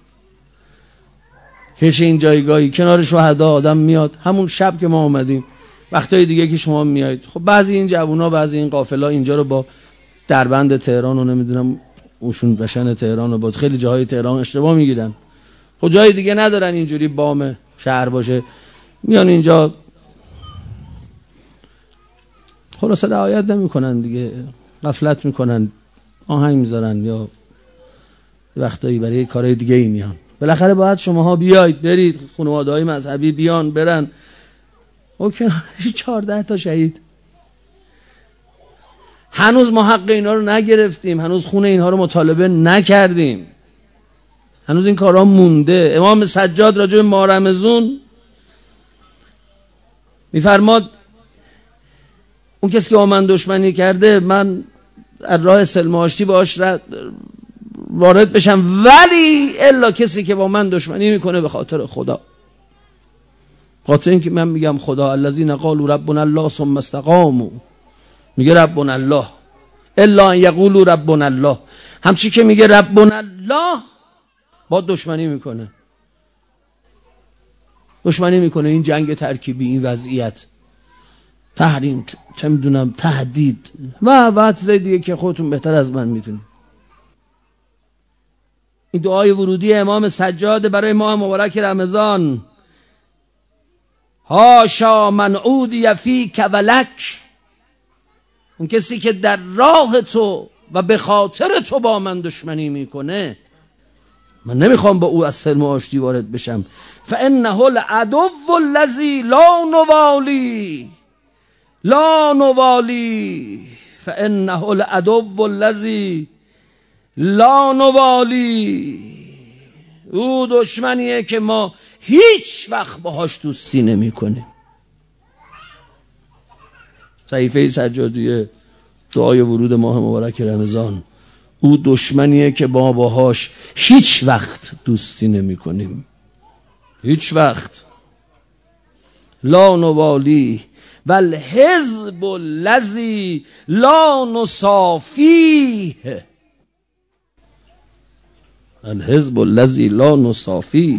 کش این جایگاهی کنار شهدا آدم میاد. همون شب که ما اومدیم، وقتای دیگه که شما میایید، خب بعضی این جوونا، بعضی این قافلا اینجا رو با دربند تهران و نمیدونم اوشون بشن تهران و با خیلی جاهای تهران اشتباه میگیرن. خب جای دیگه ندارن اینجوری بام شهر باشه، میان اینجا خلاصه رعایت نمیکنن دیگه، غفلت میکنن، آهنگ میذارن یا وقتایی برای کارهای دیگه ای میان. بالاخره باید شماها بیاید، برید، خانواده‌های مذهبی بیان برن. اوکی 14 تا شهید. هنوز ما حق اینا رو نگرفتیم، هنوز خون اینها رو مطالبه نکردیم، هنوز این کارها مونده. امام سجاد راجع به ماه رمضان میفرماد اون کسی که با من دشمنی کرده، من از راه سلم آشتی باهاش وارد بشم، ولی الا کسی که با من دشمنی میکنه به خاطر خدا، خاطر اینکه من میگم خدا، الذین قالوا ربنا الله ثم استقاموا، میگه ربنا الله، الا ان یقولوا ربنا الله. همچی که میگه ربنا الله با دشمنی میکنه، این جنگ ترکیبی، این وضعیت، تحریم، چه میدونم، تهدید و چیزای دیگه که خودتون بهتر از من میدونید. این دعای ورودی امام سجاد برای ماه مبارک رمضان: هاشا من عودی فیک ولک، اون کسی که در راه تو و به خاطر تو با من دشمنی میکنه، من نمیخوام با او از سلم و آشتی وارد بشم. فانه العدو الذی لا نوالی فانه العدو الذی لا نوالی، او دشمنیه که ما هیچ وقت باهاش دوستی نمی کنیم. صحیفه سجادیه، دعای ورود ماه مبارک رمضان: او دشمنیه که ما باهاش هیچ وقت دوستی نمی کنیم، هیچ وقت. لا نوالی والحزب الذی لا نصافیه، الحزب الذی لا نصافیه،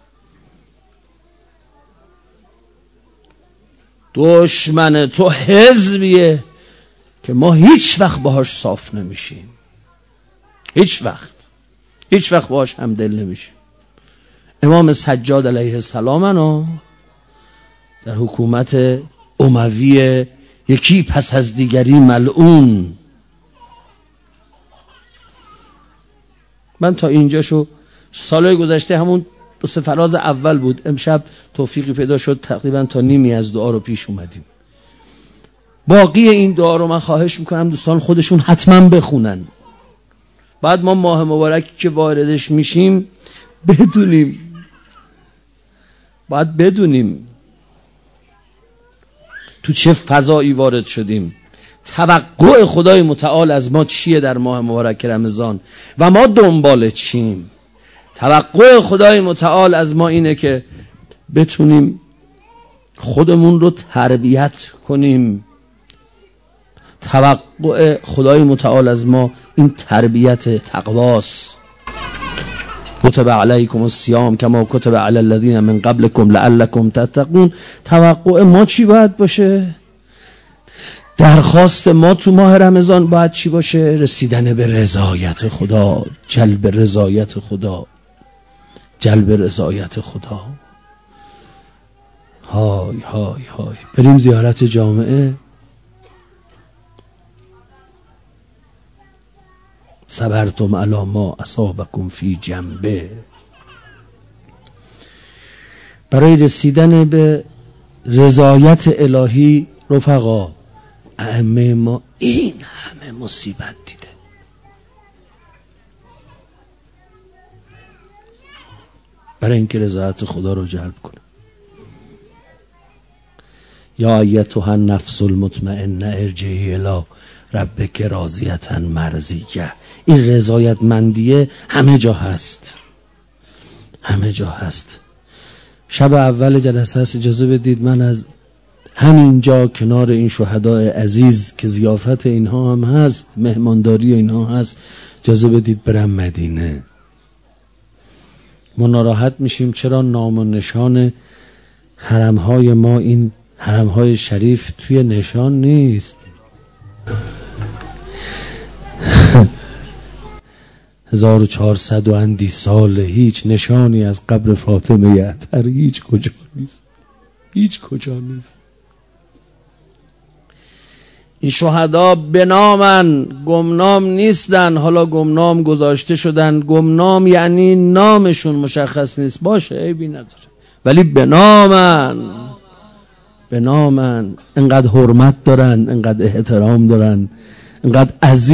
دشمن تو حزبیه که ما هیچ وقت باهاش صاف نمیشیم، هیچ وقت باهاش همدل نمیشیم. امام سجاد علیه السلام در حکومت اموی یکی پس از دیگری ملعون، من تا اینجاشو سالهای گذشته همون دو سه فراز اول بود، امشب توفیقی پیدا شد تقریبا تا نیمی از دعا رو پیش اومدیم. باقی این دعا رو من خواهش میکنم دوستان خودشون حتما بخونن. بعد ما ماه مبارکی که واردش میشیم بدونیم تو چه فضایی وارد شدیم، توقع خدای متعال از ما چیه در ماه مبارک رمضان و ما دنبال چیم. توقع خدای متعال از ما اینه که بتونیم خودمون رو تربیت کنیم. توقع خدای متعال از ما این تربیت تقواست. کتب علیکم الصیام کما کتب علی الذین من قبلکم لعلکم تتقون. توقع ما چی باید باشه؟ درخواست ما تو ماه رمضان باید چی باشه؟ رسیدن به رضایت خدا، جلب رضایت خدا. های های های. بریم زیارت جامعه. صبرتم علی ما اصابکم فی جنبه. برای رسیدن به رضایت الهی رفقا، ائمه ما این همه مصیبت دیده. برای اینکه رضایت خدا رو جلب کنه. یا ایتها النفس المطمئنه ارجعی الی ربک راضیة مرضیه. این رضایت مندیه همه جا هست. شب اول جلسه هست، اجازه بدید من از همینجا کنار این شهدای عزیز که ضیافت اینها هم هست، مهمانداری اینها هست، اجازه بدید برم مدینه. ما ناراحت میشیم چرا نام و نشان حرمهای ما، این حرمهای شریف توی نشان نیست. 1400 و اندی سال هیچ نشانی از قبر فاطمه اطهر هیچ کجا نیست. این شهدا به نامن، گمنام نیستن. حالا گمنام گذاشته شدن. گمنام یعنی نامشون مشخص نیست، باشه عیبی نداره، ولی به نامن. انقدر حرمت دارن، انقدر احترام دارن، انقدر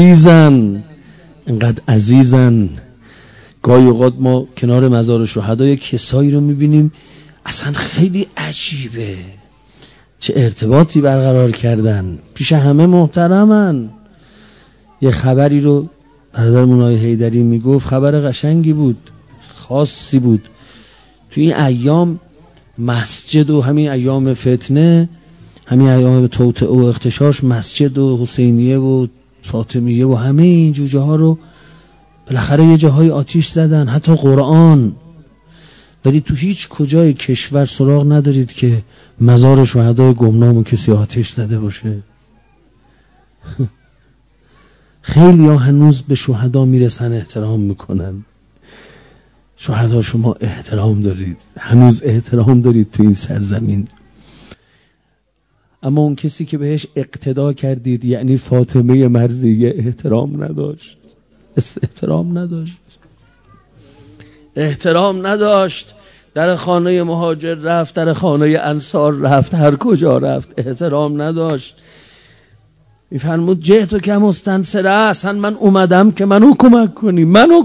عزیزن. گاهی اوقات ما کنار مزار شهدا یک کسایی رو میبینیم اصلا خیلی عجیبه، چه ارتباطی برقرار کردن، پیش همه محترمن. یه خبری رو برادرمون آقای حیدری میگفت، خبر قشنگی بود، خاصی بود. تو این ایام مسجد و همین ایام فتنه، همین ایام توطئه و اغتشاش، مسجد و حسینیه و فاطمیه و همه این جوجه ها رو بالاخره یه جاهای آتیش زدن، حتی قرآن. ولی تو هیچ کجای کشور سراغ ندارید که مزار شهدای گمنام و کسی آتیش زده باشه. خیلی ها هنوز به شهدا میرسن، احترام میکنن. شهدا شما احترام دارید، هنوز احترام دارید تو این سرزمین. اما اون کسی که بهش اقتدا کردید یعنی فاطمه مرضیه احترام نداشت. در خانه مهاجر رفت، در خانه انصار رفت، هر کجا رفت احترام نداشت. میفرمود جئت که مستنصره، اصلا من اومدم که منو کمک کنی، منو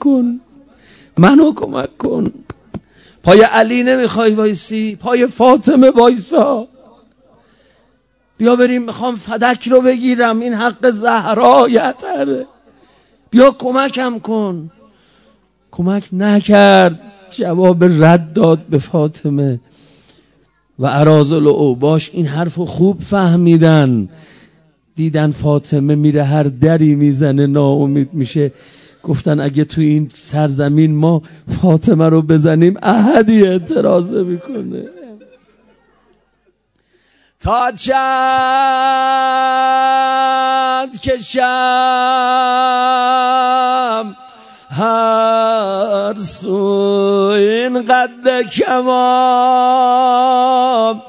کمک کن. پای علی نمیخوای وایسی، پای فاطمه وایسا. بیا بریم، میخوام فدک رو بگیرم، این حق زهرایتره، بیا کمکم کن. کمک نکرد، جواب رد داد به فاطمه. و اراذل و اوباش این حرفو خوب فهمیدن، دیدن فاطمه میره هر دری میزنه، ناامید میشه، گفتن اگه تو این سرزمین ما فاطمه رو بزنیم احدی اعتراض میکنه. تا چند کشم هر سو این قد کمام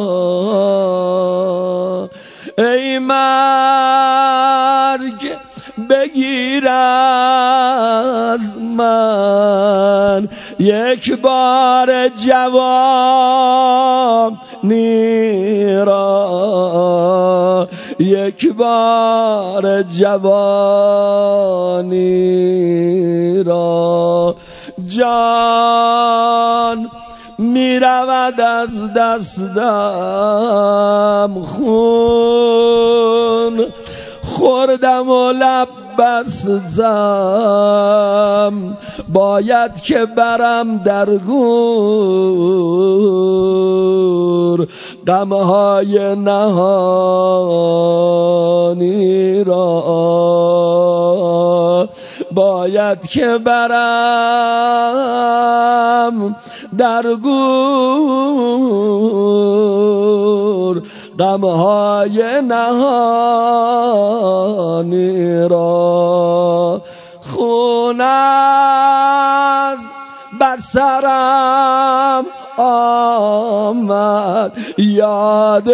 نیرا، ای مرگ بگیر از من، یک بار جوانی را، یک بار جوانی را. جان می رود از دستم، خون خوردم و لب بستم، باید که برم در گور غمهای نهانی را، باید که برم در گور غمهای نهانی را. خون از بصرم آمد، یاد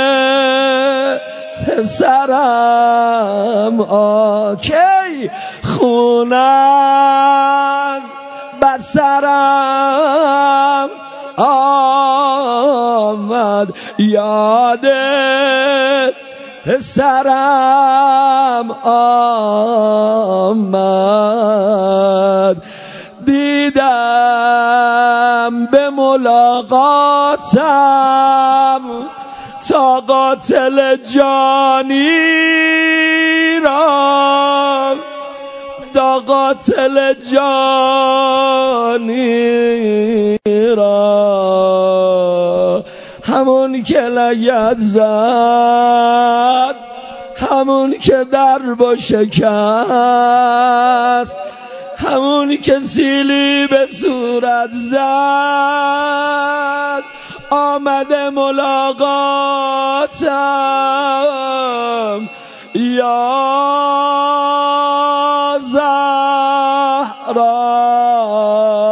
پسرم کی. خون از بصرم آمد، یاد پسرم آمد. دیدم به ملاقاتم تا قاتل جانی را، تا قاتل جانی را. همون که لگد زد، همون که دربو شکست، همون که سیلی به صورت زد، آمده ملاقاتم. یا زهرا